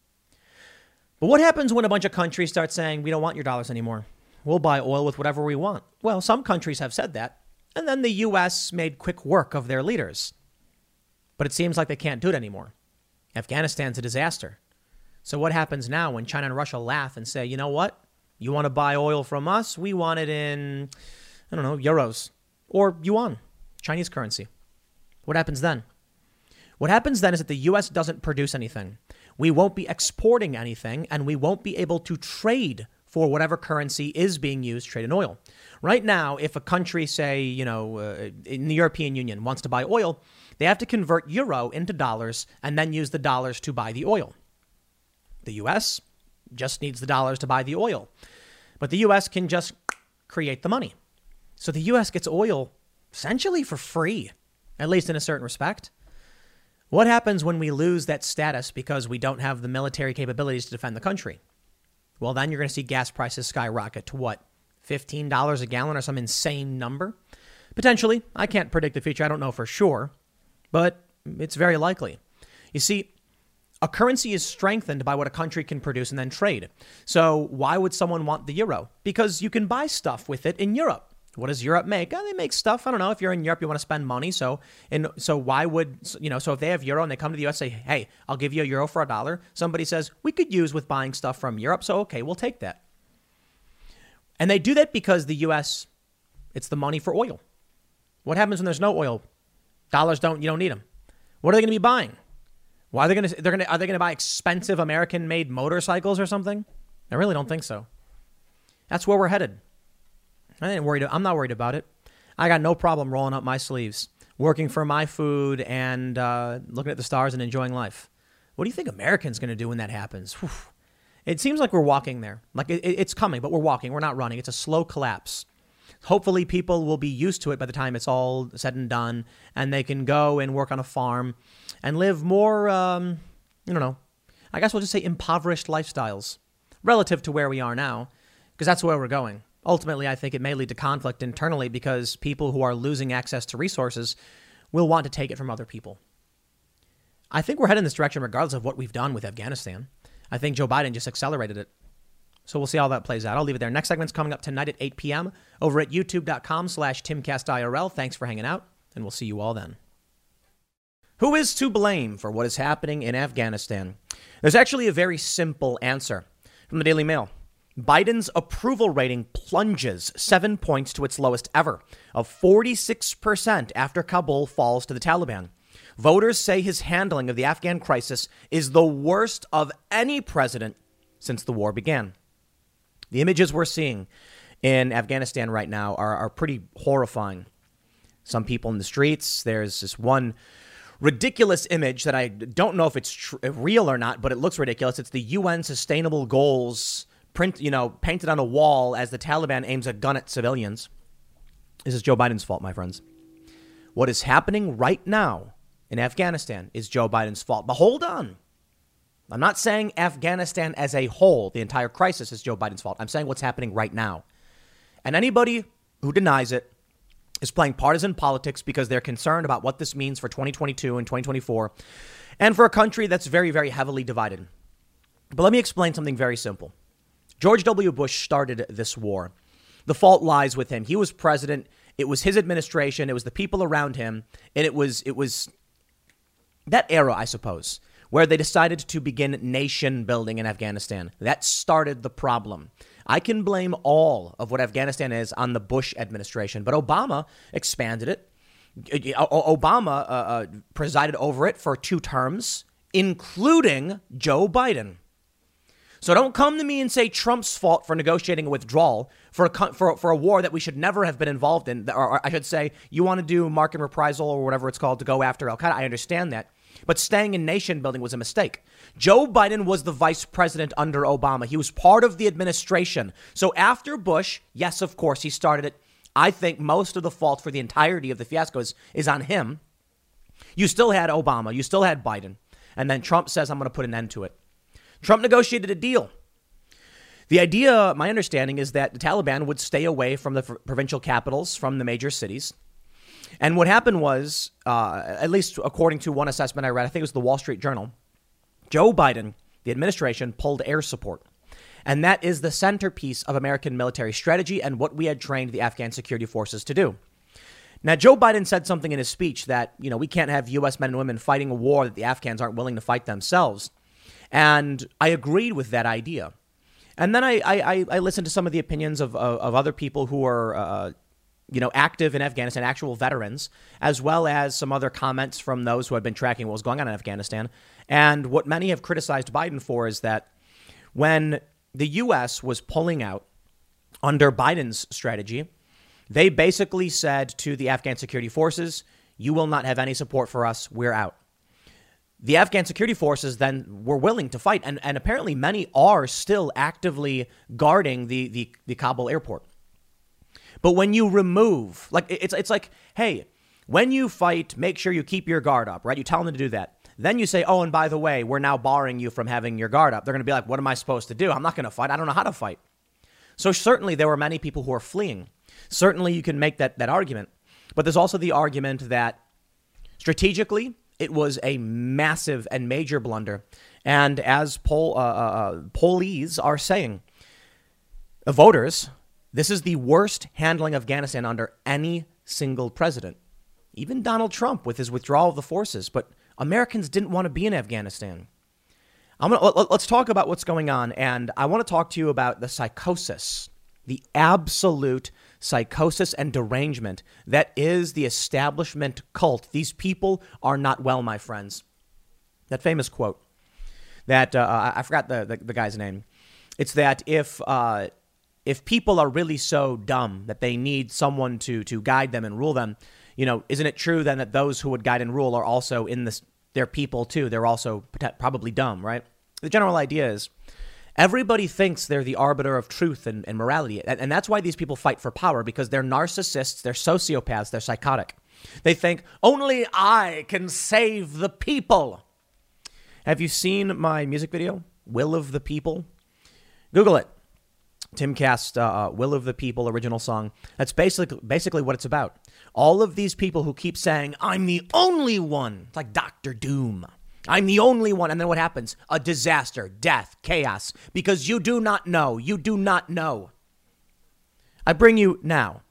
But what happens when a bunch of countries start saying, we don't want your dollars anymore? We'll buy oil with whatever we want. Well, some countries have said that. And then the U.S. made quick work of their leaders. But it seems like they can't do it anymore. Afghanistan's a disaster. So what happens now when China and Russia laugh and say, you know what? You want to buy oil from us? We want it in, euros or yuan, Chinese currency. What happens then? What happens then is that the U.S. doesn't produce anything. We won't be exporting anything, and we won't be able to trade for whatever currency is being used to trade in oil. Right now, if a country, say, in the European Union wants to buy oil, they have to convert euro into dollars and then use the dollars to buy the oil. The U.S. just needs the dollars to buy the oil. But the U.S. can just create the money. So the U.S. gets oil essentially for free, at least in a certain respect. What happens when we lose that status because we don't have the military capabilities to defend the country? Well, then you're going to see gas prices skyrocket to what? $15 a gallon or some insane number? Potentially. I can't predict the future. I don't know for sure, but it's very likely. You see, a currency is strengthened by what a country can produce and then trade. So why would someone want the euro? Because you can buy stuff with it in Europe. What does Europe make? Oh, they make stuff. I don't know. If you're in Europe, you want to spend money. So why would, so if they have euro and they come to the U.S. say, hey, I'll give you a euro for $1. Somebody says we could use with buying stuff from Europe. So, okay, we'll take that. And they do that because the U.S., it's the money for oil. What happens when there's no oil? Dollars you don't need them. What are they going to be buying? Why are they going to buy expensive American-made motorcycles or something? I really don't think so. That's where we're headed. I'm not worried about it. I got no problem rolling up my sleeves, working for my food and looking at the stars and enjoying life. What do you think Americans going to do when that happens? Whew. It seems like we're walking there. Like it's coming, but we're walking. We're not running. It's a slow collapse. Hopefully people will be used to it by the time it's all said and done, and they can go and work on a farm and live more, I don't know, I guess we'll just say impoverished lifestyles relative to where we are now, because that's where we're going. Ultimately, I think it may lead to conflict internally because people who are losing access to resources will want to take it from other people. I think we're heading in this direction regardless of what we've done with Afghanistan. I think Joe Biden just accelerated it. So we'll see how that plays out. I'll leave it there. Next segment's coming up tonight at 8 p.m. over at youtube.com/TimCastIRL. Thanks for hanging out, and we'll see you all then. Who is to blame for what is happening in Afghanistan? There's actually a very simple answer from the Daily Mail. Biden's approval rating plunges 7 points to its lowest ever, of 46% after Kabul falls to the Taliban. Voters say his handling of the Afghan crisis is the worst of any president since the war began. The images we're seeing in Afghanistan right now are pretty horrifying. Some people in the streets. There's this one ridiculous image that I don't know if it's real or not, but it looks ridiculous. It's the UN Sustainable Goals painted on a wall as the Taliban aims a gun at civilians. This is Joe Biden's fault, my friends. What is happening right now in Afghanistan is Joe Biden's fault. But hold on. I'm not saying Afghanistan as a whole, the entire crisis, is Joe Biden's fault. I'm saying what's happening right now. And anybody who denies it is playing partisan politics because they're concerned about what this means for 2022 and 2024 and for a country that's very, very heavily divided. But let me explain something very simple. George W. Bush started this war. The fault lies with him. He was president. It was his administration. It was the people around him. And it was that era, I suppose, where they decided to begin nation building in Afghanistan. That started the problem. I can blame all of what Afghanistan is on the Bush administration, but Obama expanded it. Obama presided over it for 2 terms, including Joe Biden. So don't come to me and say Trump's fault for negotiating a withdrawal for a war that we should never have been involved in. Or I should say, you want to do mark and reprisal or whatever it's called to go after Al-Qaeda. I understand that. But staying in nation building was a mistake. Joe Biden was the vice president under Obama. He was part of the administration. So after Bush, yes, of course, he started it. I think most of the fault for the entirety of the fiasco is on him. You still had Obama. You still had Biden. And then Trump says, I'm going to put an end to it. Trump negotiated a deal. The idea, my understanding, is that the Taliban would stay away from the provincial capitals, from the major cities. And what happened was, at least according to one assessment I read, I think it was the Wall Street Journal, Joe Biden, the administration, pulled air support. And that is the centerpiece of American military strategy and what we had trained the Afghan security forces to do. Now, Joe Biden said something in his speech that, we can't have U.S. men and women fighting a war that the Afghans aren't willing to fight themselves. And I agreed with that idea. And then I listened to some of the opinions of other people who are, active in Afghanistan, actual veterans, as well as some other comments from those who had been tracking what was going on in Afghanistan. And what many have criticized Biden for is that when the U.S. was pulling out under Biden's strategy, they basically said to the Afghan security forces, you will not have any support for us. We're out. The Afghan security forces then were willing to fight. And apparently many are still actively guarding the Kabul airport. But when you remove, it's like, hey, when you fight, make sure you keep your guard up, right? You tell them to do that. Then you say, oh, and by the way, we're now barring you from having your guard up. They're going to be like, what am I supposed to do? I'm not going to fight. I don't know how to fight. So certainly there were many people who are fleeing. Certainly you can make that argument. But there's also the argument that strategically, it was a massive and major blunder. And as pollees are saying, voters, this is the worst handling of Afghanistan under any single president, even Donald Trump with his withdrawal of the forces. But Americans didn't want to be in Afghanistan. Let's talk about what's going on. And I want to talk to you about the psychosis, the absolute psychosis and derangement that is the establishment cult. These people are not well, my friends. That famous quote that I forgot the guy's name. It's that if people are really so dumb that they need someone to guide them and rule them, isn't it true then that those who would guide and rule are also they're people too? They're also probably dumb, right? The general idea is Everybody thinks they're the arbiter of truth and morality. And that's why these people fight for power, because they're narcissists, they're sociopaths, they're psychotic. They think only I can save the people. Have you seen my music video, Will of the People? Google it. Timcast, Will of the People original song. That's basically what it's about. All of these people who keep saying, I'm the only one. It's like Dr. Doom. I'm the only one. And then what happens? A disaster, death, chaos, because you do not know. You do not know. I bring you now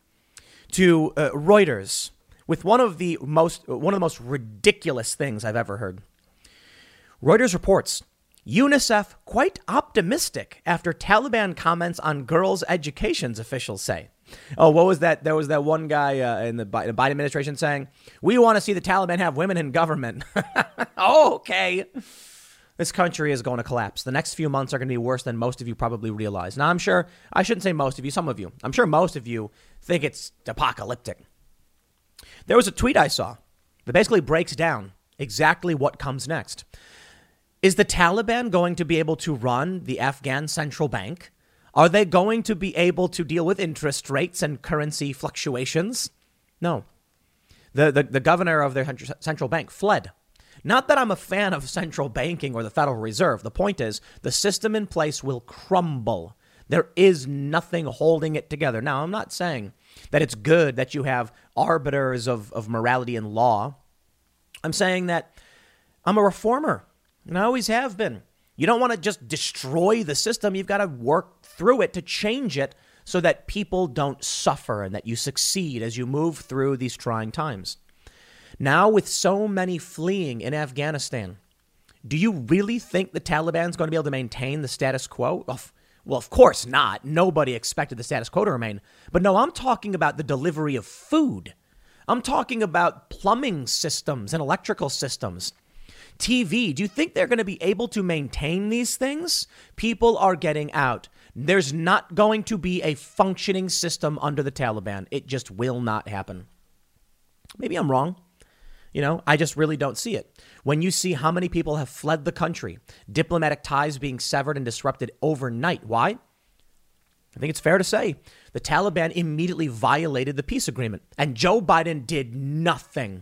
to Reuters with one of the most ridiculous things I've ever heard. Reuters reports UNICEF quite optimistic after Taliban comments on girls' educations, officials say. Oh, what was that? There was that one guy in the Biden administration saying, we want to see the Taliban have women in government. Oh, okay. This country is going to collapse. The next few months are going to be worse than most of you probably realize. Now, I'm sure, I shouldn't say most of you, some of you. I'm sure most of you think it's apocalyptic. There was a tweet I saw that basically breaks down exactly what comes next. Is the Taliban going to be able to run the Afghan central bank? Are they going to be able to deal with interest rates and currency fluctuations? No. The governor of their central bank fled. Not that I'm a fan of central banking or the Federal Reserve. The point is the system in place will crumble. There is nothing holding it together. Now, I'm not saying that it's good that you have arbiters of morality and law. I'm saying that I'm a reformer, and I always have been. You don't want to just destroy the system. You've got to work through it to change it so that people don't suffer and that you succeed as you move through these trying times. Now, with so many fleeing in Afghanistan, do you really think the Taliban's going to be able to maintain the status quo? Well, of course not. Nobody expected the status quo to remain. But no, I'm talking about the delivery of food. I'm talking about plumbing systems and electrical systems. TV, do you think they're going to be able to maintain these things? People are getting out. There's not going to be a functioning system under the Taliban. It just will not happen. Maybe I'm wrong. I just really don't see it. When you see how many people have fled the country, diplomatic ties being severed and disrupted overnight. Why? I think it's fair to say the Taliban immediately violated the peace agreement, and Joe Biden did nothing.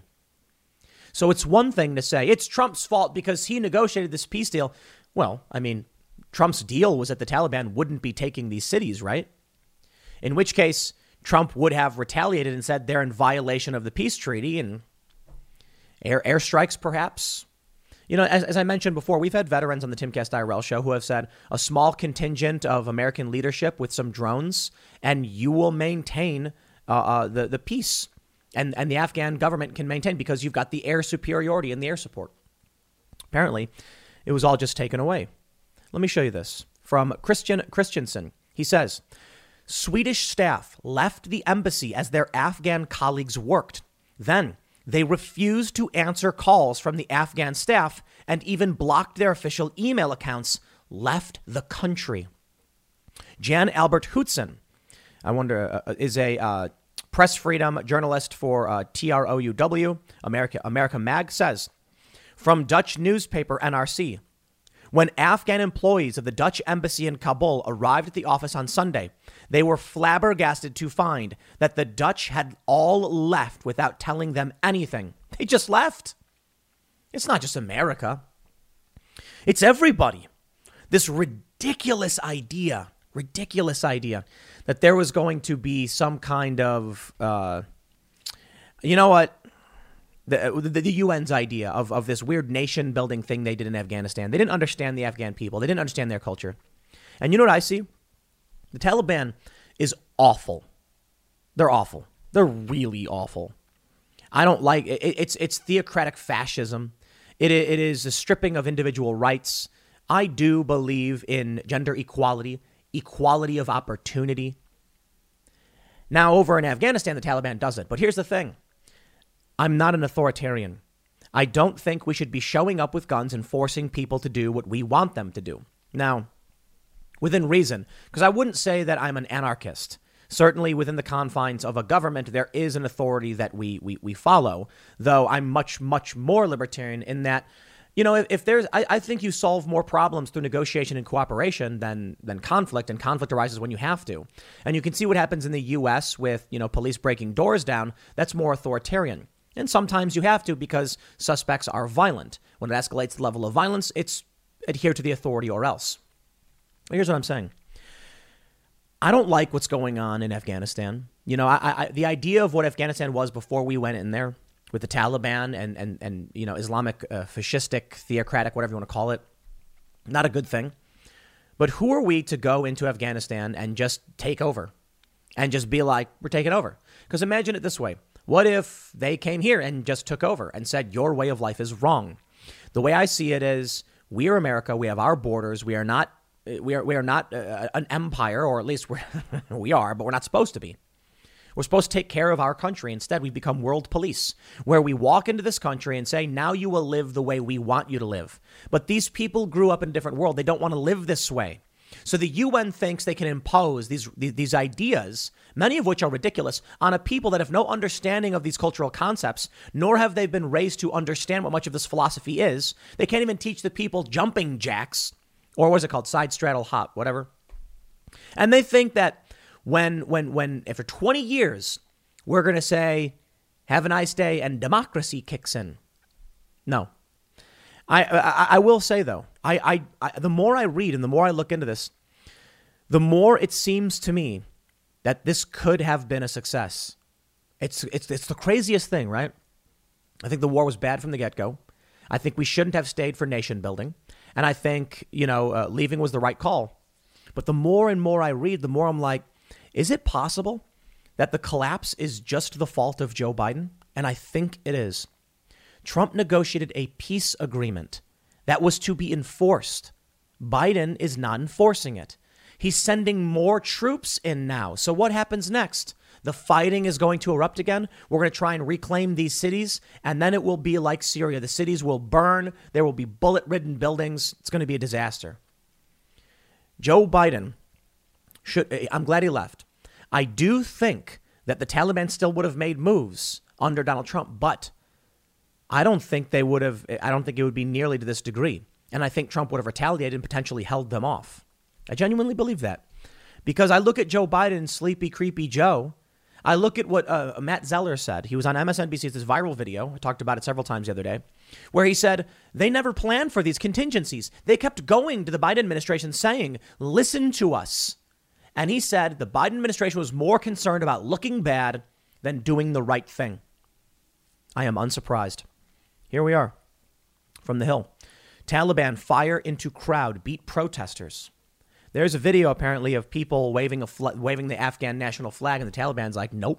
So it's one thing to say it's Trump's fault because he negotiated this peace deal. Well, I mean, Trump's deal was that the Taliban wouldn't be taking these cities, right? In which case, Trump would have retaliated and said they're in violation of the peace treaty and airstrikes, perhaps. As I mentioned before, we've had veterans on the Timcast IRL show who have said a small contingent of American leadership with some drones, and you will maintain the peace. And the Afghan government can maintain because you've got the air superiority and the air support. Apparently, it was all just taken away. Let me show you this from Christian Christensen. He says, Swedish staff left the embassy as their Afghan colleagues worked. Then they refused to answer calls from the Afghan staff and even blocked their official email accounts, left the country. Jan Albert Hootsen, I wonder, is a press freedom journalist for TROUW, America Mag, says, from Dutch newspaper NRC, when Afghan employees of the Dutch embassy in Kabul arrived at the office on Sunday, they were flabbergasted to find that the Dutch had all left without telling them anything. They just left. It's not just America. It's everybody. This ridiculous idea that there was going to be some kind of, the UN's idea of this weird nation building thing they did in Afghanistan. They didn't understand the Afghan people. They didn't understand their culture. And you know what I see? The Taliban is awful. They're awful. They're really awful. I don't like it. It's theocratic fascism. It is a stripping of individual rights. I do believe in gender equality, equality of opportunity. Now, over in Afghanistan, the Taliban does it. But here's the thing. I'm not an authoritarian. I don't think we should be showing up with guns and forcing people to do what we want them to do. Now, within reason, because I wouldn't say that I'm an anarchist. Certainly within the confines of a government, there is an authority that we follow, though I'm much, much more libertarian in that You know, if there's, I think you solve more problems through negotiation and cooperation than conflict, and conflict arises when you have to. And you can see what happens in the U.S. with, you know, police breaking doors down. That's more authoritarian. And sometimes you have to because suspects are violent. When it escalates the level of violence, it's adhere to the authority or else. Here's what I'm saying. I don't like what's going on in Afghanistan. You know, the idea of what Afghanistan was before we went in there, with the Taliban and you know, Islamic, fascistic, theocratic, whatever you want to call it. Not a good thing. But who are we to go into Afghanistan and just take over and just be like, we're taking over? Because imagine it this way. What if they came here and just took over and said, your way of life is wrong? The way I see it is, we are America. We have our borders. We are not an empire, or at least we are, but we're not supposed to be. We're supposed to take care of our country. Instead, we've become world police, where we walk into this country and say, now you will live the way we want you to live. But these people grew up in a different world. They don't want to live this way. So the UN thinks they can impose these ideas, many of which are ridiculous, on a people that have no understanding of these cultural concepts, nor have they been raised to understand what much of this philosophy is. They can't even teach the people jumping jacks, or what is it called? Side straddle hop, whatever. And they think that when after 20 years, we're going to say, have a nice day, and democracy kicks in. No. I will say, though, the more I read and the more I look into this, the more it seems to me that this could have been a success. It's the craziest thing, right? I think the war was bad from the get-go. I think we shouldn't have stayed for nation building. And I think, you know, leaving was the right call. But the more and more I read, the more I'm like, is it possible that the collapse is just the fault of Joe Biden? And I think it is. Trump negotiated a peace agreement that was to be enforced. Biden is not enforcing it. He's sending more troops in now. So what happens next? The fighting is going to erupt again. We're going to try and reclaim these cities, and then it will be like Syria. The cities will burn. There will be bullet-ridden buildings. It's going to be a disaster. Joe Biden I'm glad he left. I do think that the Taliban still would have made moves under Donald Trump, but I don't think it would be nearly to this degree. And I think Trump would have retaliated and potentially held them off. I genuinely believe that, because I look at Joe Biden, sleepy, creepy Joe. I look at what Matt Zeller said. He was on MSNBC, this viral video. I talked about it several times the other day, where he said they never planned for these contingencies. They kept going to the Biden administration saying, listen to us. And he said the Biden administration was more concerned about looking bad than doing the right thing. I am unsurprised. Here we are from the Hill. Taliban fire into crowd, beat protesters. There's a video apparently of people waving the Afghan national flag, and the Taliban's like, nope,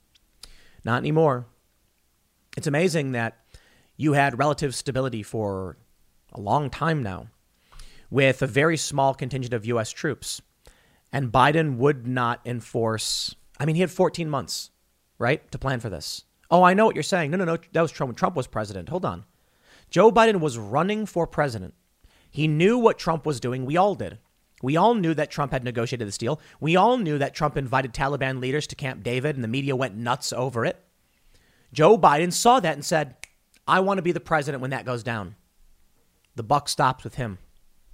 not anymore. It's amazing that you had relative stability for a long time now with a very small contingent of U.S. troops. And Biden would not enforce. I mean, he had 14 months, right, to plan for this. Oh, I know what you're saying. No. That was Trump when Trump was president. Hold on. Joe Biden was running for president. He knew what Trump was doing. We all did. We all knew that Trump had negotiated this deal. We all knew that Trump invited Taliban leaders to Camp David, and the media went nuts over it. Joe Biden saw that and said, I want to be the president when that goes down. The buck stops with him.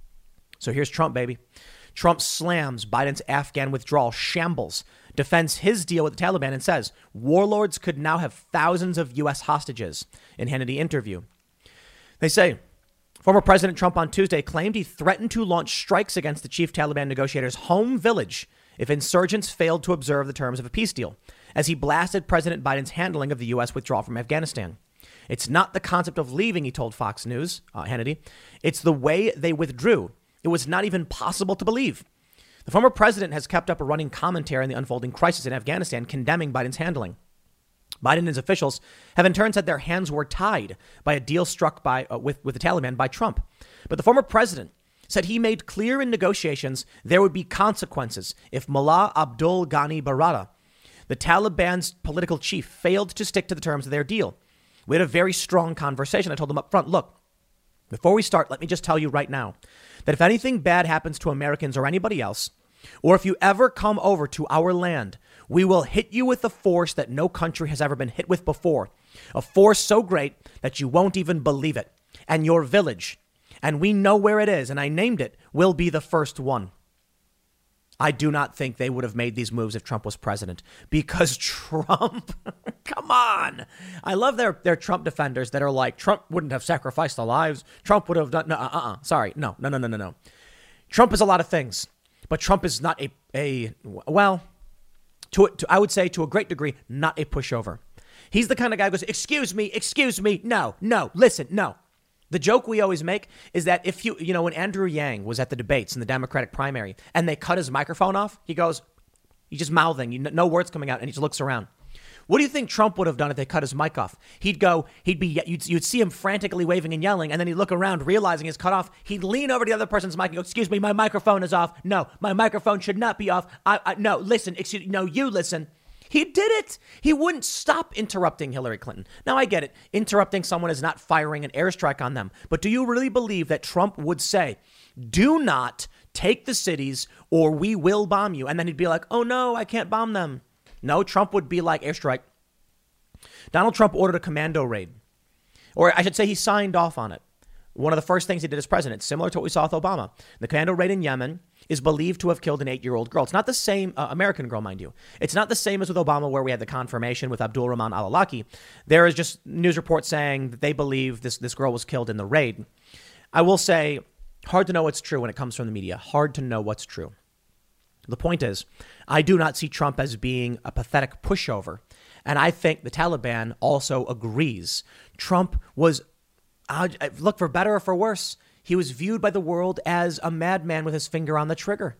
So here's Trump, baby. Trump slams Biden's Afghan withdrawal shambles, defends his deal with the Taliban, and says warlords could now have thousands of U.S. hostages in Hannity interview. They say former President Trump on Tuesday claimed he threatened to launch strikes against the chief Taliban negotiator's home village if insurgents failed to observe the terms of a peace deal, as he blasted President Biden's handling of the U.S. withdrawal from Afghanistan. It's not the concept of leaving, he told Fox News, Hannity. It's the way they withdrew. It was not even possible to believe. The former president has kept up a running commentary on the unfolding crisis in Afghanistan, condemning Biden's handling. Biden and his officials have in turn said their hands were tied by a deal struck with the Taliban by Trump. But the former president said he made clear in negotiations there would be consequences if Mullah Abdul Ghani Baradar, the Taliban's political chief, failed to stick to the terms of their deal. We had a very strong conversation. I told him up front, look, before we start, let me just tell you right now that if anything bad happens to Americans or anybody else, or if you ever come over to our land, we will hit you with a force that no country has ever been hit with before. A force so great that you won't even believe it. and your village, and we know where it is, and I named it, will be the first one. I do not think they would have made these moves if Trump was president, because Trump, come on. I love their Trump defenders that are like, Trump wouldn't have sacrificed the lives. Trump would have done, sorry, no. Trump is a lot of things, but Trump is not I would say to a great degree, not a pushover. He's the kind of guy who goes, excuse me, no, listen, no. The joke we always make is that if when Andrew Yang was at the debates in the Democratic primary and they cut his microphone off, he's just mouthing, no words coming out, and he just looks around. What do you think Trump would have done if they cut his mic off? You'd see him frantically waving and yelling, and then he'd look around, realizing it's cut off. He'd lean over to the other person's mic and go, excuse me, my microphone is off. No, my microphone should not be off. No, listen, you listen. He did it. He wouldn't stop interrupting Hillary Clinton. Now, I get it. Interrupting someone is not firing an airstrike on them. But do you really believe that Trump would say, do not take the cities or we will bomb you? And then he'd be like, oh, no, I can't bomb them. No, Trump would be like, airstrike. Donald Trump ordered a commando raid. Or I should say he signed off on it. One of the first things he did as president, similar to what we saw with Obama. The commando raid in Yemen is believed to have killed an 8-year-old girl. It's not the same, American girl, mind you. It's not the same as with Obama, where we had the confirmation with Abdul Rahman al-Awlaki. There is just news reports saying that they believe this girl was killed in the raid. I will say, hard to know what's true when it comes from the media. Hard to know what's true. The point is, I do not see Trump as being a pathetic pushover. And I think the Taliban also agrees. Trump was, look, for better or for worse, he was viewed by the world as a madman with his finger on the trigger.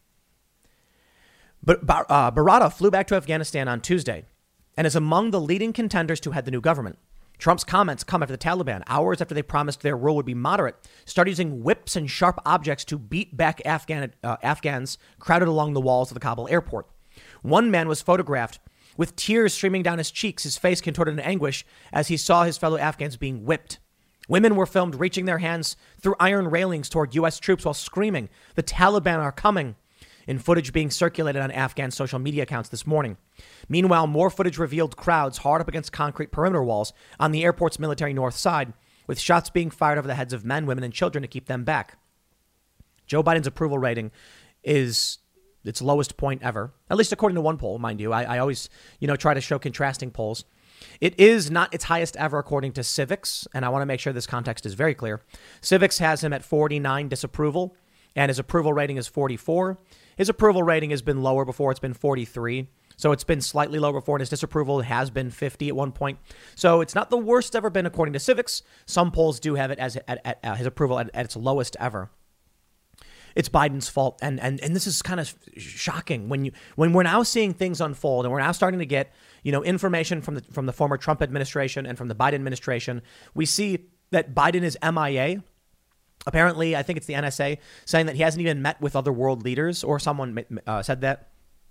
But Barada flew back to Afghanistan on Tuesday and is among the leading contenders to head the new government. Trump's comments come after the Taliban, hours after they promised their rule would be moderate, started using whips and sharp objects to beat back Afghans crowded along the walls of the Kabul airport. One man was photographed with tears streaming down his cheeks, his face contorted in anguish as he saw his fellow Afghans being whipped. Women were filmed reaching their hands through iron railings toward U.S. troops while screaming, "The Taliban are coming," in footage being circulated on Afghan social media accounts this morning. Meanwhile, more footage revealed crowds hard up against concrete perimeter walls on the airport's military north side, with shots being fired over the heads of men, women, and children to keep them back. Joe Biden's approval rating is its lowest point ever, at least according to one poll, mind you. I always, try to show contrasting polls. It is not its highest ever according to Civics, and I want to make sure this context is very clear. Civics has him at 49 disapproval, and his approval rating is 44. His approval rating has been lower before. It's been 43. So it's been slightly lower before, and his disapproval has been 50 at one point. So it's not the worst ever been according to Civics. Some polls do have it as at his approval at its lowest ever. It's Biden's fault, and this is kind of shocking when we're now seeing things unfold, and we're now starting to get information from the former Trump administration and from the Biden administration. We see that Biden is MIA. Apparently, I think it's the NSA saying that he hasn't even met with other world leaders, or someone said that.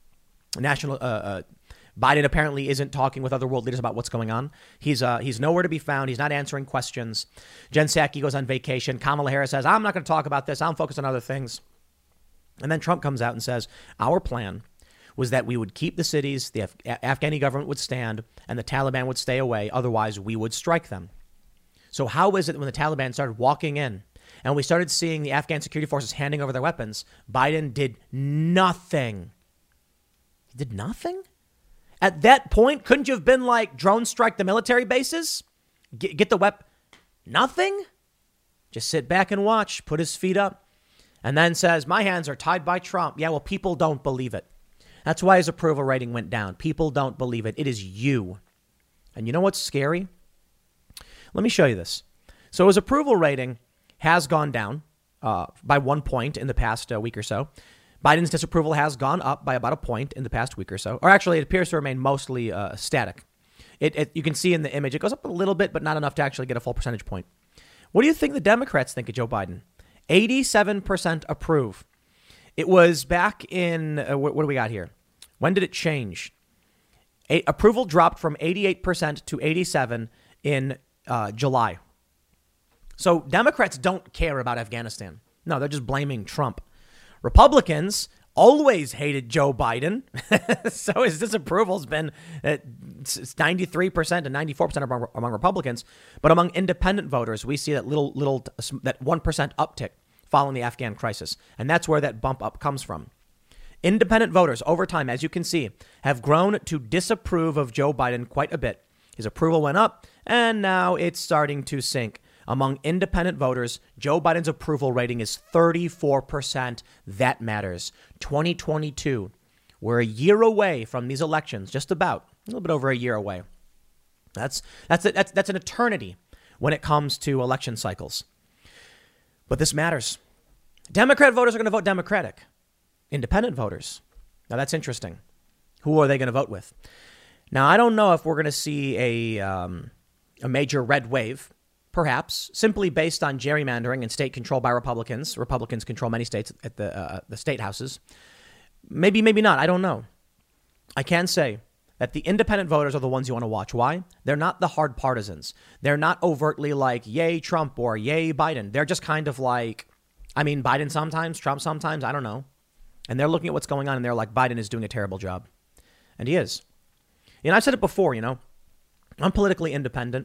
Biden apparently isn't talking with other world leaders about what's going on. He's nowhere to be found. He's not answering questions. Jen Psaki goes on vacation. Kamala Harris says, I'm not going to talk about this. I'm focused on other things. And then Trump comes out and says, our plan was that we would keep the cities, the Afghani government would stand, and the Taliban would stay away. Otherwise, we would strike them. So how is it when the Taliban started walking in and we started seeing the Afghan security forces handing over their weapons, Biden did nothing? He did nothing? At that point, couldn't you have been like, drone strike the military bases? Get the weapon? Nothing? Just sit back and watch, put his feet up, and then says, my hands are tied by Trump. Yeah, well, people don't believe it. That's why his approval rating went down. People don't believe it. It is you. And you know what's scary? Let me show you this. So his approval rating has gone down by 1 point in the past week or so. Biden's disapproval has gone up by about a point in the past week or so. Or actually, it appears to remain mostly static. You can see in the image, it goes up a little bit, but not enough to actually get a full percentage point. What do you think the Democrats think of Joe Biden? 87% approve. It was back in, what do we got here? When did it change? Approval dropped from 88% to 87% in July. So Democrats don't care about Afghanistan. No, they're just blaming Trump. Republicans always hated Joe Biden. So his disapproval's been it's 93% and 94% among Republicans. But among independent voters, we see that that 1% uptick following the Afghan crisis. And that's where that bump up comes from. Independent voters over time, as you can see, have grown to disapprove of Joe Biden quite a bit. His approval went up, and now it's starting to sink. Among independent voters, Joe Biden's approval rating is 34%. That matters. 2022. We're a year away from these elections, just about a little bit over a year away. That's an eternity when it comes to election cycles. But this matters. Democrat voters are going to vote Democratic. Independent voters. Now that's interesting. Who are they going to vote with? Now I don't know if we're going to see a major red wave, perhaps simply based on gerrymandering and state control by Republicans. Republicans control many states at the state houses. Maybe not. I don't know. I can say that the independent voters are the ones you want to watch. Why? They're not the hard partisans. They're not overtly like, yay, Trump or yay, Biden. They're just kind of like, Biden sometimes, Trump sometimes. I don't know. And they're looking at what's going on and they're like, Biden is doing a terrible job. And he is. I've said it before, I'm politically independent.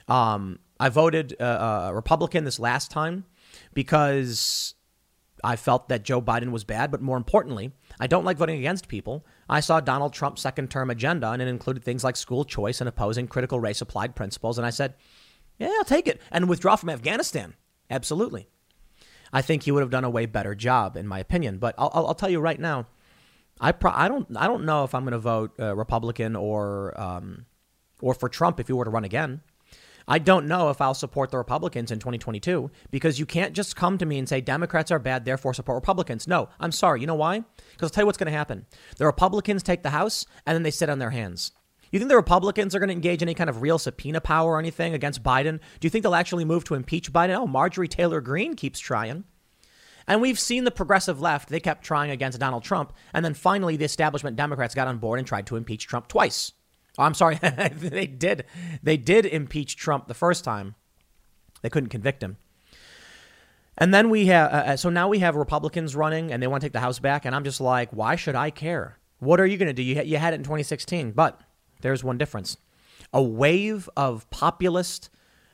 I voted Republican this last time because I felt that Joe Biden was bad. But more importantly, I don't like voting against people. I saw Donald Trump's second term agenda, and it included things like school choice and opposing critical race applied principles. And I said, yeah, I'll take it. And withdraw from Afghanistan. Absolutely. I think he would have done a way better job, in my opinion. But I'll tell you right now, I don't know if I'm going to vote Republican or for Trump if he were to run again. I don't know if I'll support the Republicans in 2022 because you can't just come to me and say Democrats are bad, therefore support Republicans. No, I'm sorry. You know why? Because I'll tell you what's going to happen. The Republicans take the House and then they sit on their hands. You think the Republicans are going to engage in any kind of real subpoena power or anything against Biden? Do you think they'll actually move to impeach Biden? Oh, Marjorie Taylor Greene keeps trying. And we've seen the progressive left. They kept trying against Donald Trump. And then finally, the establishment Democrats got on board and tried to impeach Trump twice. Oh, I'm sorry. They did impeach Trump the first time. They couldn't convict him. And then we have so now we have Republicans running and they want to take the House back. And I'm just like, why should I care? What are you going to do? You had it in 2016. But there's one difference. A wave of populist,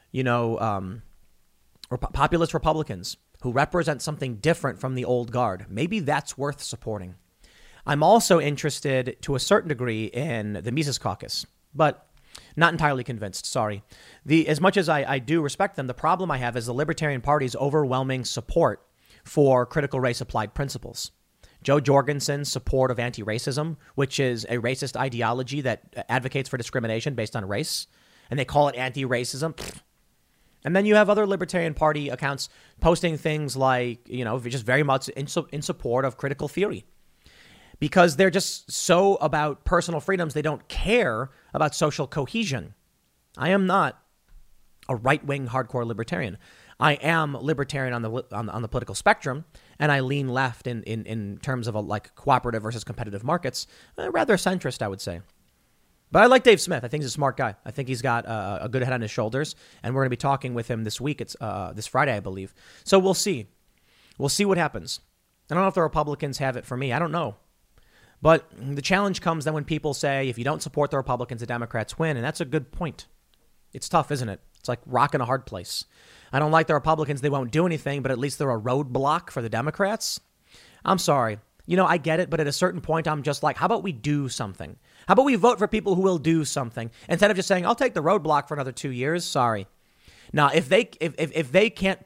populist Republicans who represent something different from the old guard. Maybe that's worth supporting. I'm also interested to a certain degree in the Mises Caucus, but not entirely convinced. Sorry. As much as I do respect them, the problem I have is the Libertarian Party's overwhelming support for critical race applied principles. Joe Jorgensen's support of anti-racism, which is a racist ideology that advocates for discrimination based on race, and they call it anti-racism. And then you have other Libertarian Party accounts posting things like, just very much in support of critical theory. Because they're just so about personal freedoms, they don't care about social cohesion. I am not a right-wing hardcore libertarian. I am libertarian on the political spectrum, and I lean left in terms of cooperative versus competitive markets. Rather centrist, I would say. But I like Dave Smith. I think he's a smart guy. I think he's got a good head on his shoulders, and we're going to be talking with him this week. It's this Friday, I believe. So we'll see. We'll see what happens. I don't know if the Republicans have it for me. I don't know. But the challenge comes then when people say, if you don't support the Republicans, the Democrats win. And that's a good point. It's tough, isn't it? It's like rock in a hard place. I don't like the Republicans. They won't do anything, but at least they're a roadblock for the Democrats. I'm sorry. I get it. But at a certain point, I'm just like, how about we do something? How about we vote for people who will do something instead of just saying, I'll take the roadblock for another 2 years. Sorry. Now, if they can't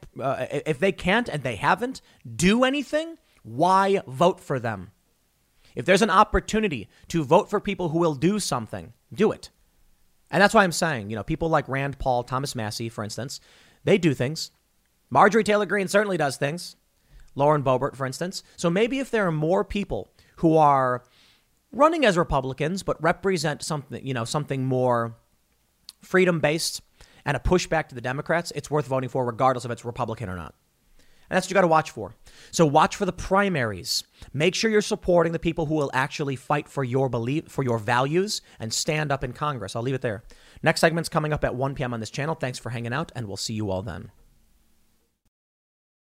and they haven't do anything, why vote for them? If there's an opportunity to vote for people who will do something, do it. And that's why I'm saying, people like Rand Paul, Thomas Massie, for instance, they do things. Marjorie Taylor Greene certainly does things. Lauren Boebert, for instance. So maybe if there are more people who are running as Republicans, but represent something, something more freedom-based and a pushback to the Democrats, it's worth voting for regardless if it's Republican or not. And that's what you got to watch for. So watch for the primaries. Make sure you're supporting the people who will actually fight for your belief, for your values, and stand up in Congress. I'll leave it there. Next segment's coming up at 1 p.m. on this channel. Thanks for hanging out, and we'll see you all then.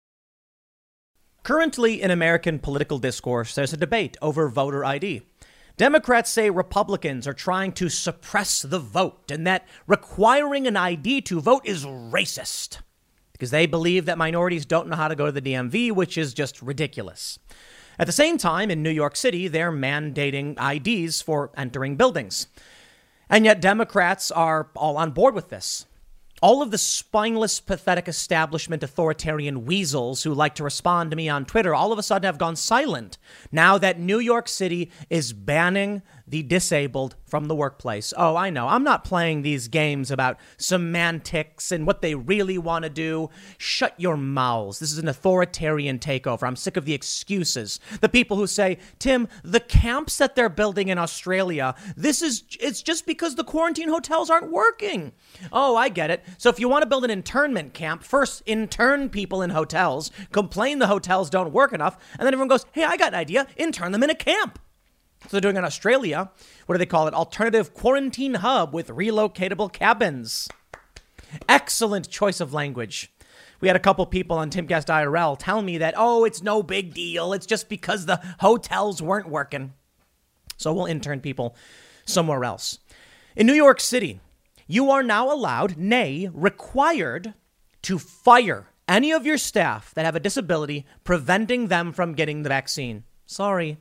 Currently in American political discourse, there's a debate over voter ID. Democrats say Republicans are trying to suppress the vote and that requiring an ID to vote is racist because they believe that minorities don't know how to go to the DMV, which is just ridiculous. At the same time, in New York City, they're mandating IDs for entering buildings. And yet Democrats are all on board with this. All of the spineless, pathetic establishment authoritarian weasels who like to respond to me on Twitter all of a sudden have gone silent now that New York City is banning the disabled from the workplace. Oh, I know. I'm not playing these games about semantics and what they really want to do. Shut your mouths. This is an authoritarian takeover. I'm sick of the excuses. The people who say, Tim, the camps that they're building in Australia, it's just because the quarantine hotels aren't working. Oh, I get it. So if you want to build an internment camp, first intern people in hotels, complain the hotels don't work enough, and then everyone goes, hey, I got an idea, intern them in a camp. So they're doing in Australia, what do they call it? Alternative quarantine hub with relocatable cabins. Excellent choice of language. We had a couple people on Timcast IRL tell me that, oh, it's no big deal. It's just because the hotels weren't working. So we'll intern people somewhere else. In New York City, you are now allowed, nay, required to fire any of your staff that have a disability, preventing them from getting the vaccine. Sorry.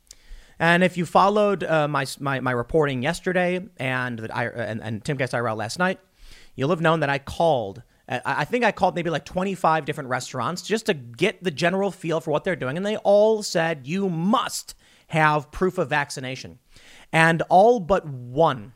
And if you followed my reporting yesterday and Timcast IRL last night, you'll have known that I called. I think I called maybe like 25 different restaurants just to get the general feel for what they're doing. And they all said you must have proof of vaccination. And all but one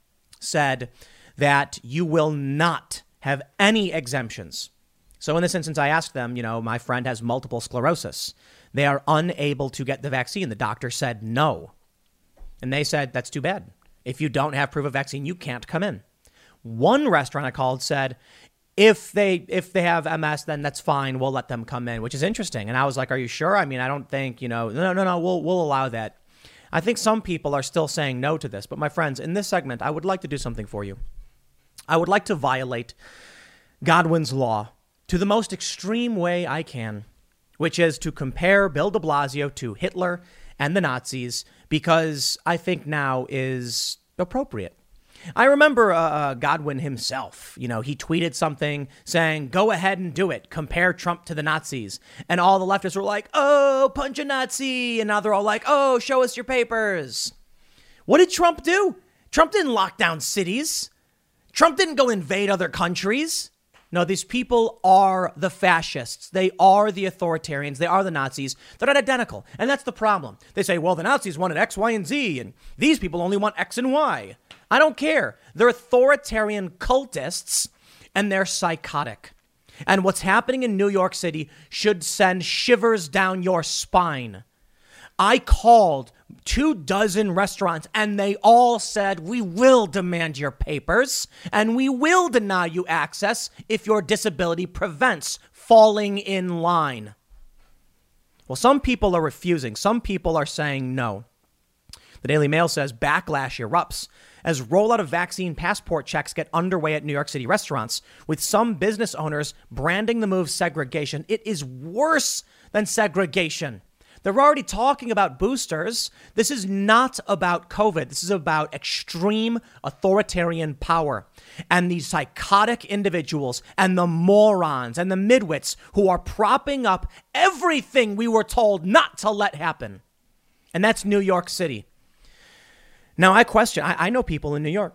said that you will not have any exemptions. So in this instance, I asked them, my friend has multiple sclerosis. They are unable to get the vaccine. The doctor said no. And they said, that's too bad. If you don't have proof of vaccine, you can't come in. One restaurant I called said, if they have MS, then that's fine. We'll let them come in, which is interesting. And I was like, are you sure? I mean, I don't think, no, we'll allow that. I think some people are still saying no to this. But my friends, in this segment, I would like to do something for you. I would like to violate Godwin's law to the most extreme way I can, which is to compare Bill de Blasio to Hitler and the Nazis, because I think now is appropriate. I remember Godwin himself, he tweeted something saying, go ahead and do it. Compare Trump to the Nazis. And all the leftists were like, oh, punch a Nazi. And now they're all like, oh, show us your papers. What did Trump do? Trump didn't lock down cities. Trump didn't go invade other countries. No, these people are the fascists. They are the authoritarians. They are the Nazis. They're not identical. And that's the problem. They say, well, the Nazis wanted X, Y, and Z, and these people only want X and Y. I don't care. They're authoritarian cultists, and they're psychotic. And what's happening in New York City should send shivers down your spine. I called 24 restaurants, and they all said, we will demand your papers, and we will deny you access if your disability prevents falling in line. Well, some people are refusing. Some people are saying no. The Daily Mail says backlash erupts as rollout of vaccine passport checks get underway at New York City restaurants, with some business owners branding the move segregation. It is worse than segregation. They're already talking about boosters. This is not about COVID. This is about extreme authoritarian power and these psychotic individuals and the morons and the midwits who are propping up everything we were told not to let happen. And that's New York City. Now, I know people in New York.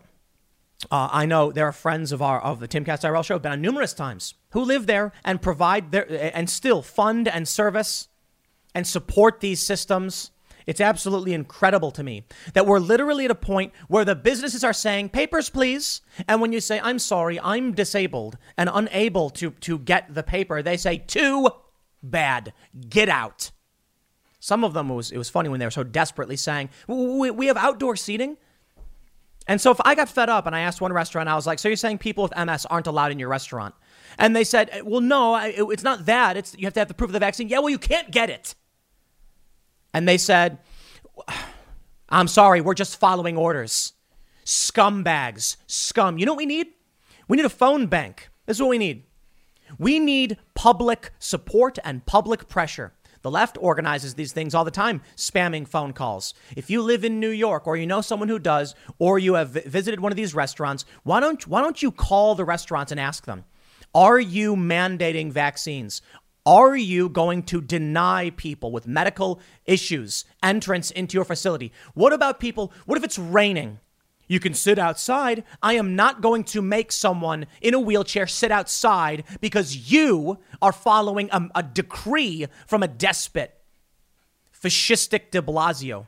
I know there are friends of the Timcast IRL show, been on numerous times, who live there and provide and still fund and service and support these systems. It's absolutely incredible to me that we're literally at a point where the businesses are saying, papers, please. And when you say, I'm sorry, I'm disabled and unable to get the paper, they say, too bad, get out. Some of them, it was funny when they were so desperately saying, we have outdoor seating. And so if I got fed up and I asked one restaurant, I was like, so you're saying people with MS aren't allowed in your restaurant? And they said, well, no, it's not that. You have to have the proof of the vaccine. Yeah, well, you can't get it. And they said, I'm sorry, we're just following orders. Scumbags, scum. You know what we need? We need a phone bank. This is what we need. We need public support and public pressure. The left organizes these things all the time, spamming phone calls. If you live in New York or you know someone who does, or you have visited one of these restaurants, why don't you call the restaurants and ask them, are you mandating vaccines? Are you going to deny people with medical issues entrance into your facility? What about people? What if it's raining? You can sit outside. I am not going to make someone in a wheelchair sit outside because you are following a decree from a despot, fascistic de Blasio.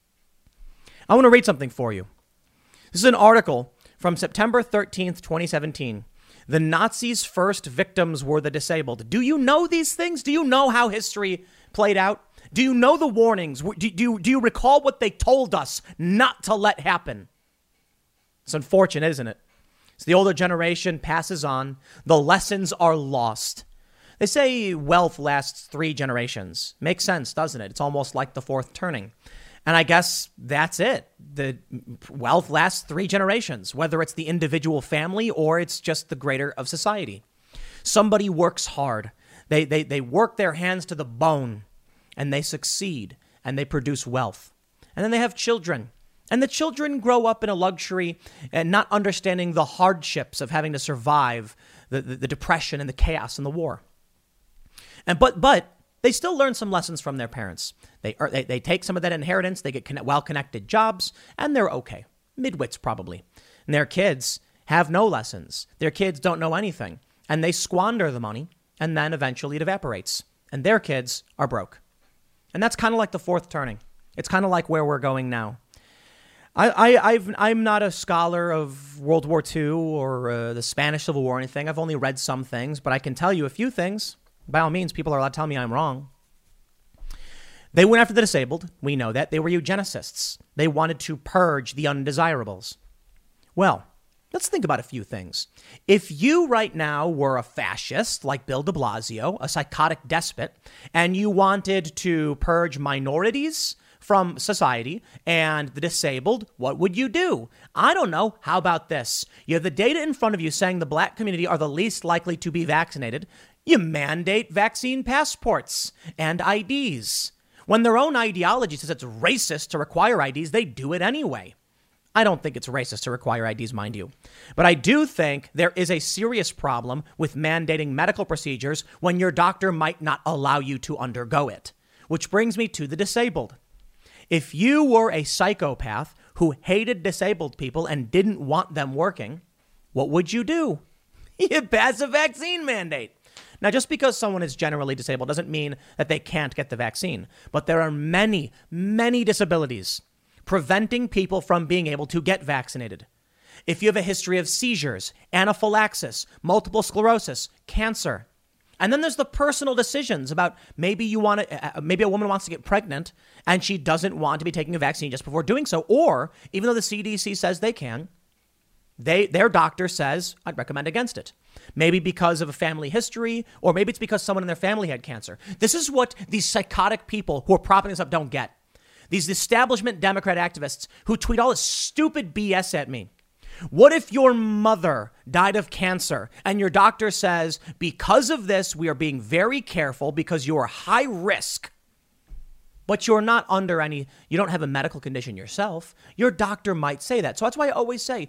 I want to read something for you. This is an article from September 13th, 2017. The Nazis' first victims were the disabled. Do you know these things? Do you know how history played out? Do you know the warnings? Do you recall what they told us not to let happen? It's unfortunate, isn't it? So the older generation passes on. The lessons are lost. They say wealth lasts 3 generations. Makes sense, doesn't it? It's almost like the fourth turning. And I guess that's it. The wealth lasts 3 generations, whether it's the individual family or it's just the greater of society. Somebody works hard. They work their hands to the bone and they succeed and they produce wealth. And then they have children. And the children grow up in a luxury and not understanding the hardships of having to survive the depression and the chaos and the war. And but they still learn some lessons from their parents. They take some of that inheritance. They get well-connected jobs, and they're okay. Midwits, probably. And their kids have no lessons. Their kids don't know anything. And they squander the money, and then eventually it evaporates. And their kids are broke. And that's kind of like the fourth turning. It's kind of like where we're going now. I'm not a scholar of World War II or the Spanish Civil War or anything. I've only read some things, but I can tell you a few things. By all means, people are allowed to tell me I'm wrong. They went after the disabled. We know that. They were eugenicists. They wanted to purge the undesirables. Well, let's think about a few things. If you right now were a fascist like Bill de Blasio, a psychotic despot, and you wanted to purge minorities from society and the disabled, what would you do? I don't know. How about this? You have the data in front of you saying the black community are the least likely to be vaccinated. You mandate vaccine passports and IDs. When their own ideology says it's racist to require IDs, they do it anyway. I don't think it's racist to require IDs, mind you. But I do think there is a serious problem with mandating medical procedures when your doctor might not allow you to undergo it. Which brings me to the disabled. If you were a psychopath who hated disabled people and didn't want them working, what would you do? You'd pass a vaccine mandate. Now, just because someone is generally disabled doesn't mean that they can't get the vaccine. But there are many, many disabilities preventing people from being able to get vaccinated. If you have a history of seizures, anaphylaxis, multiple sclerosis, cancer, and then there's the personal decisions about maybe a woman wants to get pregnant and she doesn't want to be taking a vaccine just before doing so. Or even though the CDC says they can, their doctor says, I'd recommend against it. Maybe because of a family history, or maybe it's because someone in their family had cancer. This is what these psychotic people who are propping this up don't get. These establishment Democrat activists who tweet all this stupid BS at me. What if your mother died of cancer and your doctor says, because of this, we are being very careful because you're high risk, but you're not under any, you don't have a medical condition yourself. Your doctor might say that. So that's why I always say,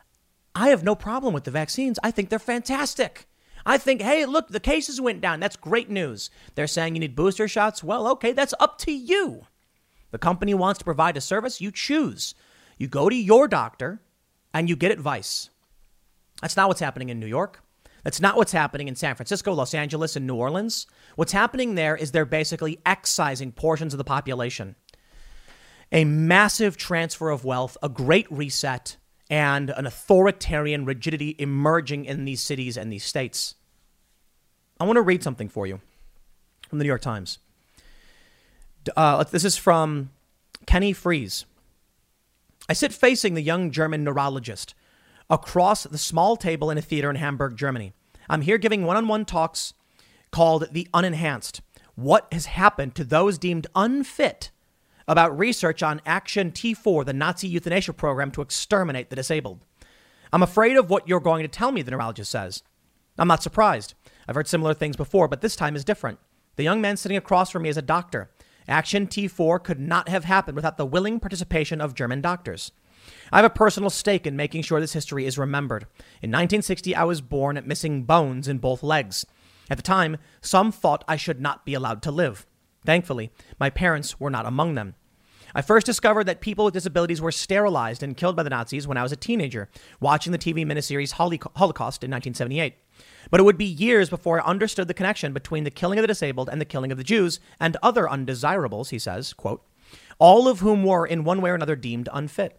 I have no problem with the vaccines. I think they're fantastic. I think, hey, look, the cases went down. That's great news. They're saying you need booster shots. Well, okay, that's up to you. The company wants to provide a service. You choose. You go to your doctor and you get advice. That's not what's happening in New York. That's not what's happening in San Francisco, Los Angeles, and New Orleans. What's happening there is they're basically excising portions of the population. A massive transfer of wealth, a great reset, and an authoritarian rigidity emerging in these cities and these states. I want to read something for you from the New York Times. This is from Kenny Fries. I sit facing the young German neurologist across the small table in a theater in Hamburg, Germany. I'm here giving one-on-one talks called The Unenhanced. What has happened to those deemed unfit about research on Action T4, the Nazi euthanasia program to exterminate the disabled. I'm afraid of what you're going to tell me, the neurologist says. I'm not surprised. I've heard similar things before, but this time is different. The young man sitting across from me is a doctor. Action T4 could not have happened without the willing participation of German doctors. I have a personal stake in making sure this history is remembered. In 1960, I was born missing bones in both legs. At the time, some thought I should not be allowed to live. Thankfully, my parents were not among them. I first discovered that people with disabilities were sterilized and killed by the Nazis when I was a teenager, watching the TV miniseries Holocaust in 1978. But it would be years before I understood the connection between the killing of the disabled and the killing of the Jews and other undesirables, he says, quote, all of whom were in one way or another deemed unfit.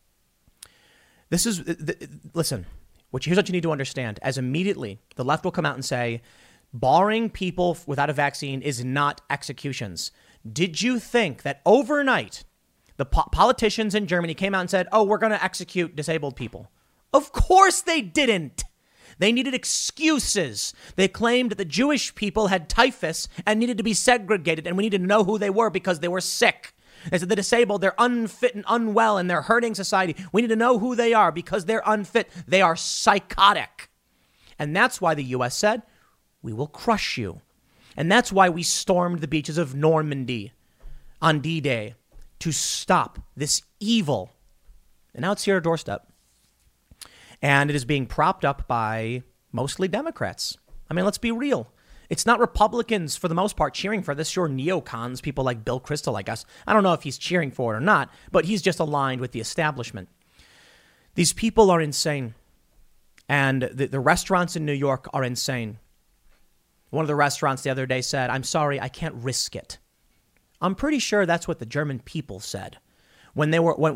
This is, listen, here's what you need to understand. As immediately the left will come out and say, barring people without a vaccine is not executions. Did you think that overnight the politicians in Germany came out and said, oh, we're going to execute disabled people? Of course they didn't. They needed excuses. They claimed that the Jewish people had typhus and needed to be segregated, and we needed to know who they were because they were sick. They said the disabled, they're unfit and unwell and they're hurting society. We need to know who they are because they're unfit. They are psychotic. And that's why the U.S. said, we will crush you. And that's why we stormed the beaches of Normandy on D-Day to stop this evil. And now it's here at our doorstep. And it is being propped up by mostly Democrats. I mean, let's be real. It's not Republicans, for the most part, cheering for this. Sure, neocons, people like Bill Kristol, I guess. I don't know if he's cheering for it or not, but he's just aligned with the establishment. These people are insane. And the restaurants in New York are insane. One of the restaurants the other day said, I'm sorry, I can't risk it. I'm pretty sure that's what the German people said. When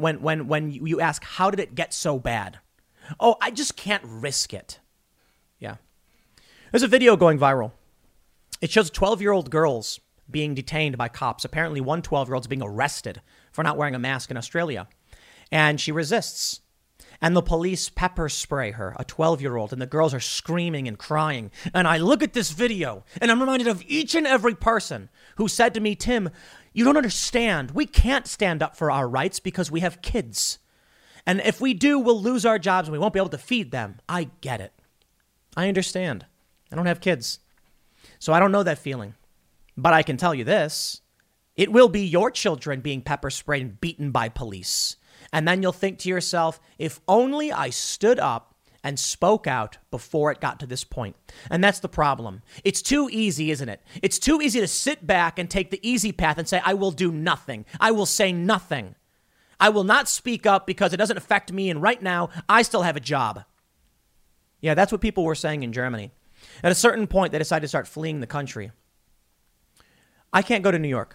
you ask, how did it get so bad? Oh, I just can't risk it. Yeah. There's a video going viral. It shows 12-year-old girls being detained by cops. Apparently, one 12-year-old is being arrested for not wearing a mask in Australia. And she resists. And the police pepper spray her, a 12-year-old, and the girls are screaming and crying. And I look at this video, and I'm reminded of each and every person who said to me, Tim, you don't understand. We can't stand up for our rights because we have kids. And if we do, we'll lose our jobs and we won't be able to feed them. I get it. I understand. I don't have kids. So I don't know that feeling. But I can tell you this. It will be your children being pepper sprayed and beaten by police. And then you'll think to yourself, if only I stood up and spoke out before it got to this point. And that's the problem. It's too easy, isn't it? It's too easy to sit back and take the easy path and say, I will do nothing. I will say nothing. I will not speak up because it doesn't affect me. And right now, I still have a job. Yeah, that's what people were saying in Germany. At a certain point, they decided to start fleeing the country. I can't go to New York.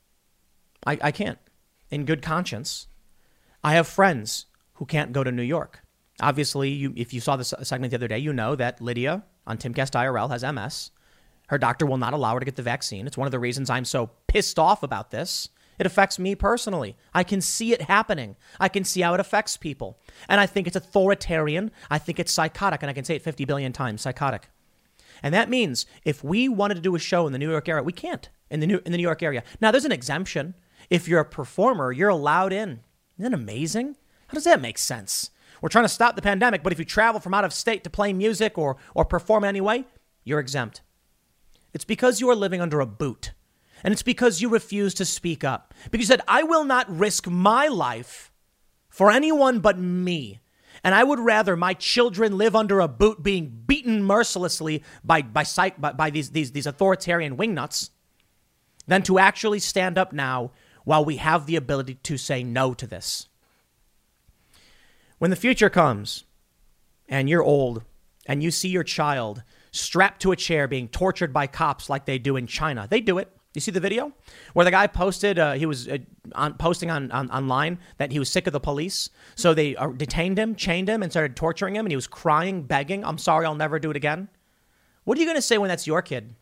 I can't. In good conscience. I have friends who can't go to New York. Obviously, if you saw this segment the other day, you know that Lydia on Timcast IRL has MS. Her doctor will not allow her to get the vaccine. It's one of the reasons I'm so pissed off about this. It affects me personally. I can see it happening. I can see how it affects people. And I think it's authoritarian. I think it's psychotic. And I can say it 50 billion times, psychotic. And that means if we wanted to do a show in the New York area, we can't in the New York area. Now, there's an exemption. If you're a performer, you're allowed in. Isn't that amazing? How does that make sense? We're trying to stop the pandemic, but if you travel from out of state to play music or perform in any way, you're exempt. It's because you are living under a boot. And it's because you refuse to speak up. Because you said, I will not risk my life for anyone but me. And I would rather my children live under a boot being beaten mercilessly by these authoritarian wingnuts than to actually stand up now while we have the ability to say no to this. When the future comes and you're old and you see your child strapped to a chair being tortured by cops like they do in China, they do it. You see the video where the guy posted, he was posting online that he was sick of the police. So they detained him, chained him, and started torturing him. And he was crying, begging, I'm sorry, I'll never do it again. What are you going to say when that's your kid?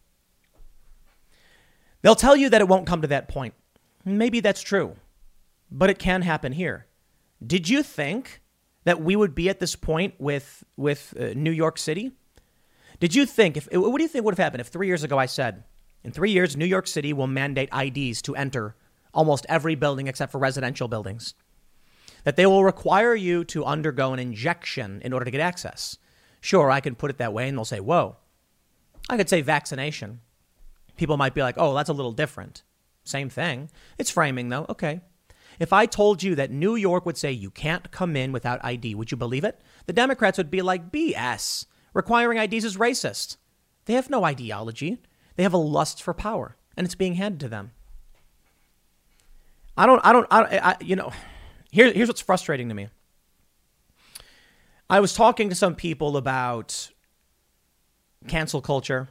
They'll tell you that it won't come to that point. Maybe that's true, but it can happen here. Did you think that we would be at this point with New York City? Did you think, what do you think would have happened if 3 years ago I said, in 3 years, New York City will mandate IDs to enter almost every building except for residential buildings? That they will require you to undergo an injection in order to get access. Sure, I can put it that way and they'll say, whoa. I could say vaccination. People might be like, oh, that's a little different. Same thing. It's framing, though. Okay. If I told you that New York would say you can't come in without ID, would you believe it? The Democrats would be like, BS. Requiring IDs is racist. They have no ideology. They have a lust for power, and it's being handed to them. Here's what's frustrating to me. I was talking to some people about cancel culture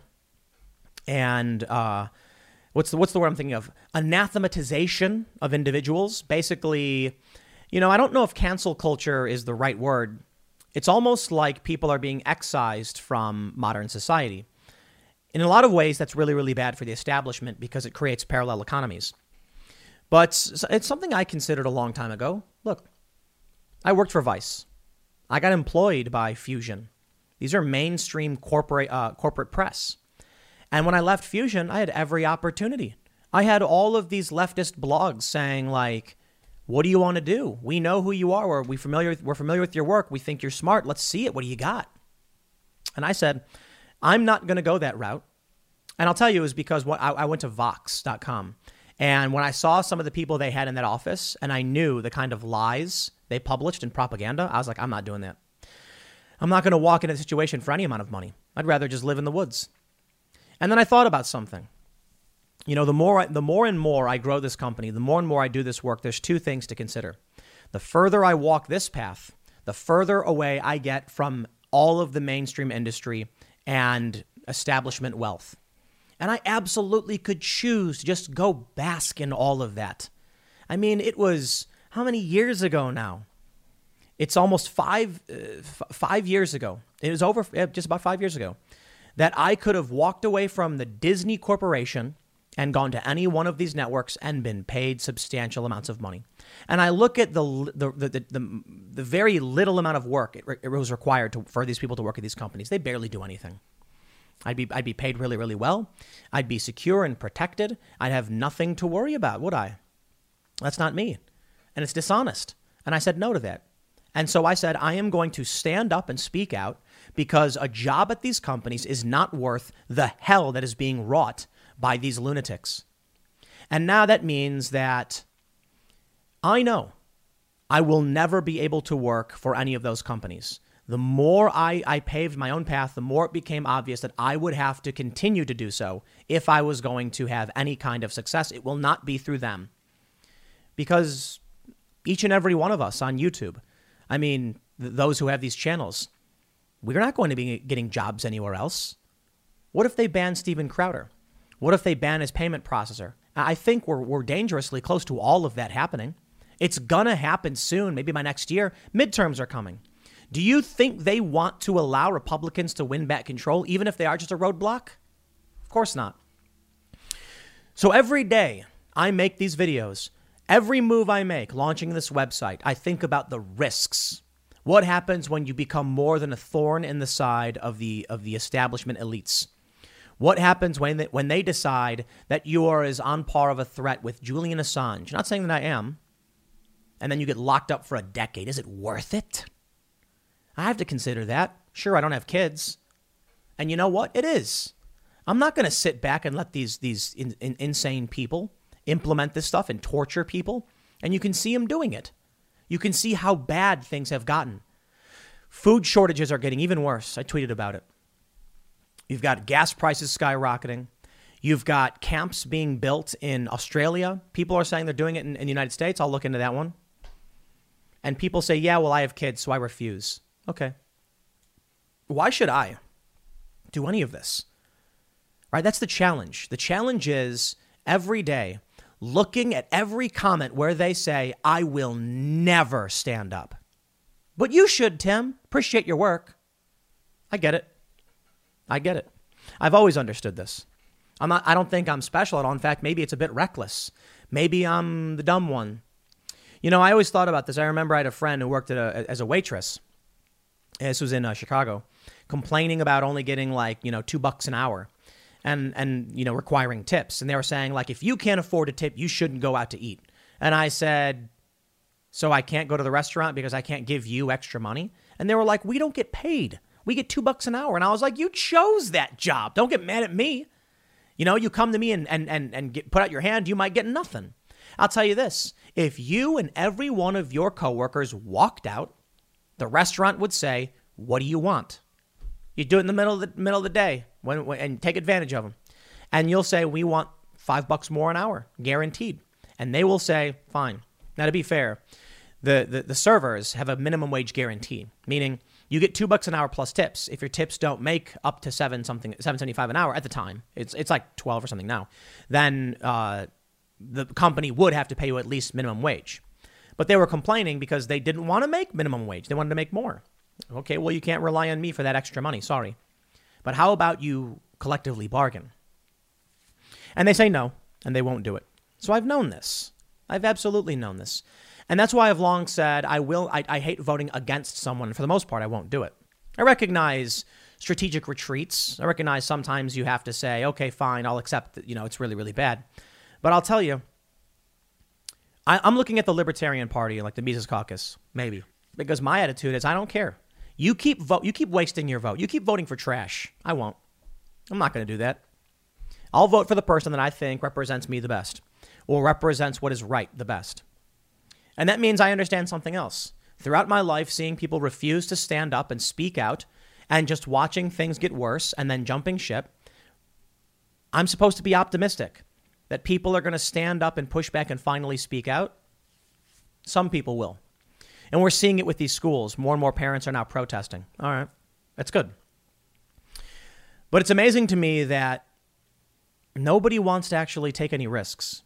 and what's the word I'm thinking of? Anathematization of individuals. Basically, I don't know if cancel culture is the right word. It's almost like people are being excised from modern society. In a lot of ways, that's really, really bad for the establishment because it creates parallel economies. But it's something I considered a long time ago. Look, I worked for Vice. I got employed by Fusion. These are mainstream corporate press. And when I left Fusion, I had every opportunity. I had all of these leftist blogs saying like, what do you want to do? We know who you are. We're familiar with your work. We think you're smart. Let's see it. What do you got? And I said, I'm not going to go that route. And I'll tell you, it was because I went to Vox.com. And when I saw some of the people they had in that office, and I knew the kind of lies they published in propaganda, I was like, I'm not doing that. I'm not going to walk into a situation for any amount of money. I'd rather just live in the woods. And then I thought about something. The more and more I grow this company, the more and more I do this work, there's two things to consider. The further I walk this path, the further away I get from all of the mainstream industry and establishment wealth. And I absolutely could choose to just go bask in all of that. I mean, it was how many years ago now? It's almost 5 years ago. It was over just about 5 years ago that I could have walked away from the Disney Corporation and gone to any one of these networks and been paid substantial amounts of money. And I look at the very little amount of work it was required for these people to work at these companies. They barely do anything. I'd be paid really, really well. I'd be secure and protected. I'd have nothing to worry about, would I? That's not me. And it's dishonest. And I said no to that. And so I said, I am going to stand up and speak out because a job at these companies is not worth the hell that is being wrought by these lunatics. And now that means that I know I will never be able to work for any of those companies. The more I paved my own path, the more it became obvious that I would have to continue to do so if I was going to have any kind of success. It will not be through them. Because each and every one of us on YouTube, I mean, those who have these channels, we're not going to be getting jobs anywhere else. What if they ban Steven Crowder? What if they ban his payment processor? I think we're dangerously close to all of that happening. It's going to happen soon, maybe by next year. Midterms are coming. Do you think they want to allow Republicans to win back control, even if they are just a roadblock? Of course not. So every day I make these videos, every move I make launching this website, I think about the risks. What happens when you become more than a thorn in the side of the establishment elites? What happens when they decide that you are as on par of a threat with Julian Assange? Not saying that I am. And then you get locked up for a decade. Is it worth it? I have to consider that. Sure, I don't have kids. And you know what? It is. I'm not going to sit back and let these insane people implement this stuff and torture people. And you can see them doing it. You can see how bad things have gotten. Food shortages are getting even worse. I tweeted about it. You've got gas prices skyrocketing. You've got camps being built in Australia. People are saying they're doing it in the United States. I'll look into that one. And people say, yeah, well, I have kids, so I refuse. Okay. Why should I do any of this? Right? That's the challenge. The challenge is every day looking at every comment where they say, I will never stand up. But you should, Tim. Appreciate your work. I get it. I've always understood this. I don't think I'm special at all. In fact, maybe it's a bit reckless. Maybe I'm the dumb one. I always thought about this. I remember I had a friend who worked as a waitress. This was in Chicago, complaining about only getting $2 an hour and requiring tips. And they were saying, if you can't afford a tip, you shouldn't go out to eat. And I said, so I can't go to the restaurant because I can't give you extra money? And they were like, we don't get paid. We get $2 an hour. And I was like, you chose that job. Don't get mad at me. You know, you come to me and put out your hand, you might get nothing. I'll tell you this. If you and every one of your coworkers walked out, the restaurant would say, what do you want? You do it in the middle of the day and take advantage of them. And you'll say, we want $5 more an hour, guaranteed. And they will say, fine. Now, to be fair, the servers have a minimum wage guarantee, meaning you get $2 an hour plus tips. If your tips don't make up to $7.75 an hour at the time, it's like 12 or something now, then the company would have to pay you at least minimum wage. But they were complaining because they didn't want to make minimum wage. They wanted to make more. Okay, well, you can't rely on me for that extra money. Sorry. But how about you collectively bargain? And they say no, and they won't do it. So I've known this. I've absolutely known this. And that's why I've long said I hate voting against someone. For the most part, I won't do it. I recognize strategic retreats. I recognize sometimes you have to say, okay, fine, I'll accept that, it's really, really bad. But I'll tell you, I'm looking at the Libertarian Party, like the Mises Caucus, maybe, because my attitude is I don't care. You keep wasting your vote. You keep voting for trash. I won't. I'm not going to do that. I'll vote for the person that I think represents me the best or represents what is right the best. And that means I understand something else. Throughout my life, seeing people refuse to stand up and speak out and just watching things get worse and then jumping ship, I'm supposed to be optimistic that people are going to stand up and push back and finally speak out. Some people will. And we're seeing it with these schools. More and more parents are now protesting. All right, that's good. But it's amazing to me that nobody wants to actually take any risks.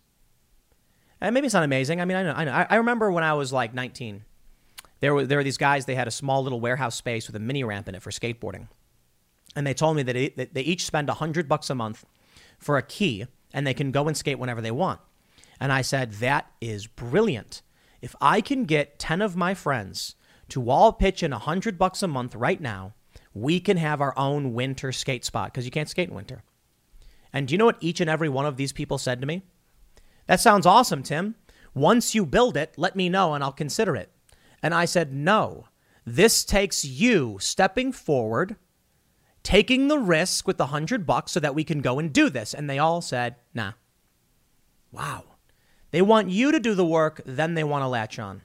And maybe it's not amazing. I mean, I know. I remember when I was like 19, there were these guys, they had a small little warehouse space with a mini ramp in it for skateboarding. And they told me that they each spend $100 a month for a key and they can go and skate whenever they want. And I said, that is brilliant. If I can get 10 of my friends to all pitch in $100 a month right now, we can have our own winter skate spot because you can't skate in winter. And do you know what each and every one of these people said to me? That sounds awesome, Tim. Once you build it, let me know and I'll consider it. And I said, no, this takes you stepping forward, taking the risk with the $100 so that we can go and do this. And they all said, nah. Wow. They want you to do the work, then they want to latch on.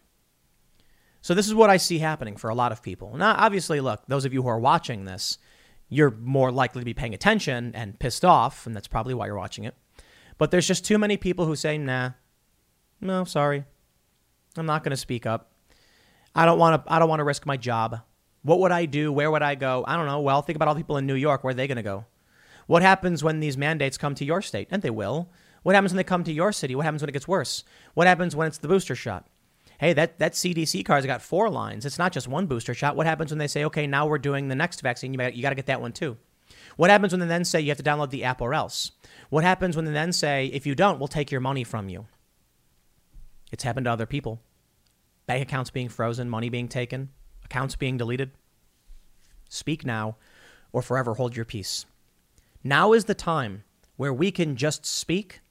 So this is what I see happening for a lot of people. Now, obviously, look, those of you who are watching this, you're more likely to be paying attention and pissed off, and that's probably why you're watching it. But there's just too many people who say, nah, no, sorry. I'm not going to speak up. I don't want to risk my job. What would I do? Where would I go? I don't know. Well, think about all the people in New York. Where are they going to go? What happens when these mandates come to your state? And they will. What happens when they come to your city? What happens when it gets worse? What happens when it's the booster shot? Hey, that CDC card's got 4 lines. It's not just one booster shot. What happens when they say, okay, now we're doing the next vaccine. You got to get that one too. What happens when they then say you have to download the app or else? What happens when they then say, if you don't, we'll take your money from you? It's happened to other people. Bank accounts being frozen, money being taken, accounts being deleted. Speak now or forever hold your peace. Now is the time where we can just speak.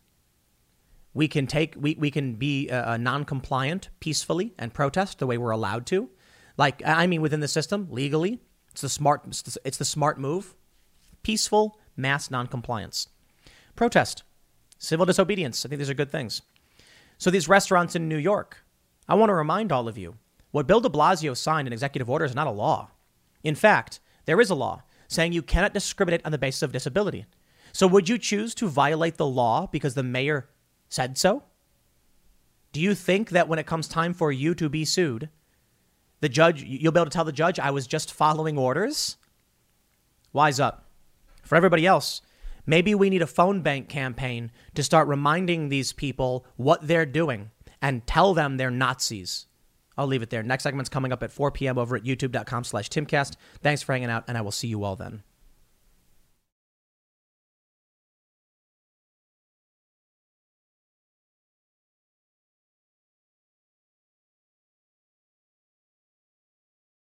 We can be non-compliant peacefully and protest the way we're allowed to. Within the system, legally. It's the smart move. Peaceful mass non-compliance. Protest. Civil disobedience. I think these are good things. So these restaurants in New York, I want to remind all of you, what Bill de Blasio signed in executive order is not a law. In fact, there is a law saying you cannot discriminate on the basis of disability. So would you choose to violate the law because the mayor said so? Do you think that when it comes time for you to be sued, the judge, you'll be able to tell the judge, I was just following orders? Wise up. For everybody else, maybe we need a phone bank campaign to start reminding these people what they're doing and tell them they're Nazis. I'll leave it there. Next segment's coming up at 4 p.m. over at youtube.com/Timcast. Thanks for hanging out, and I will see you all then.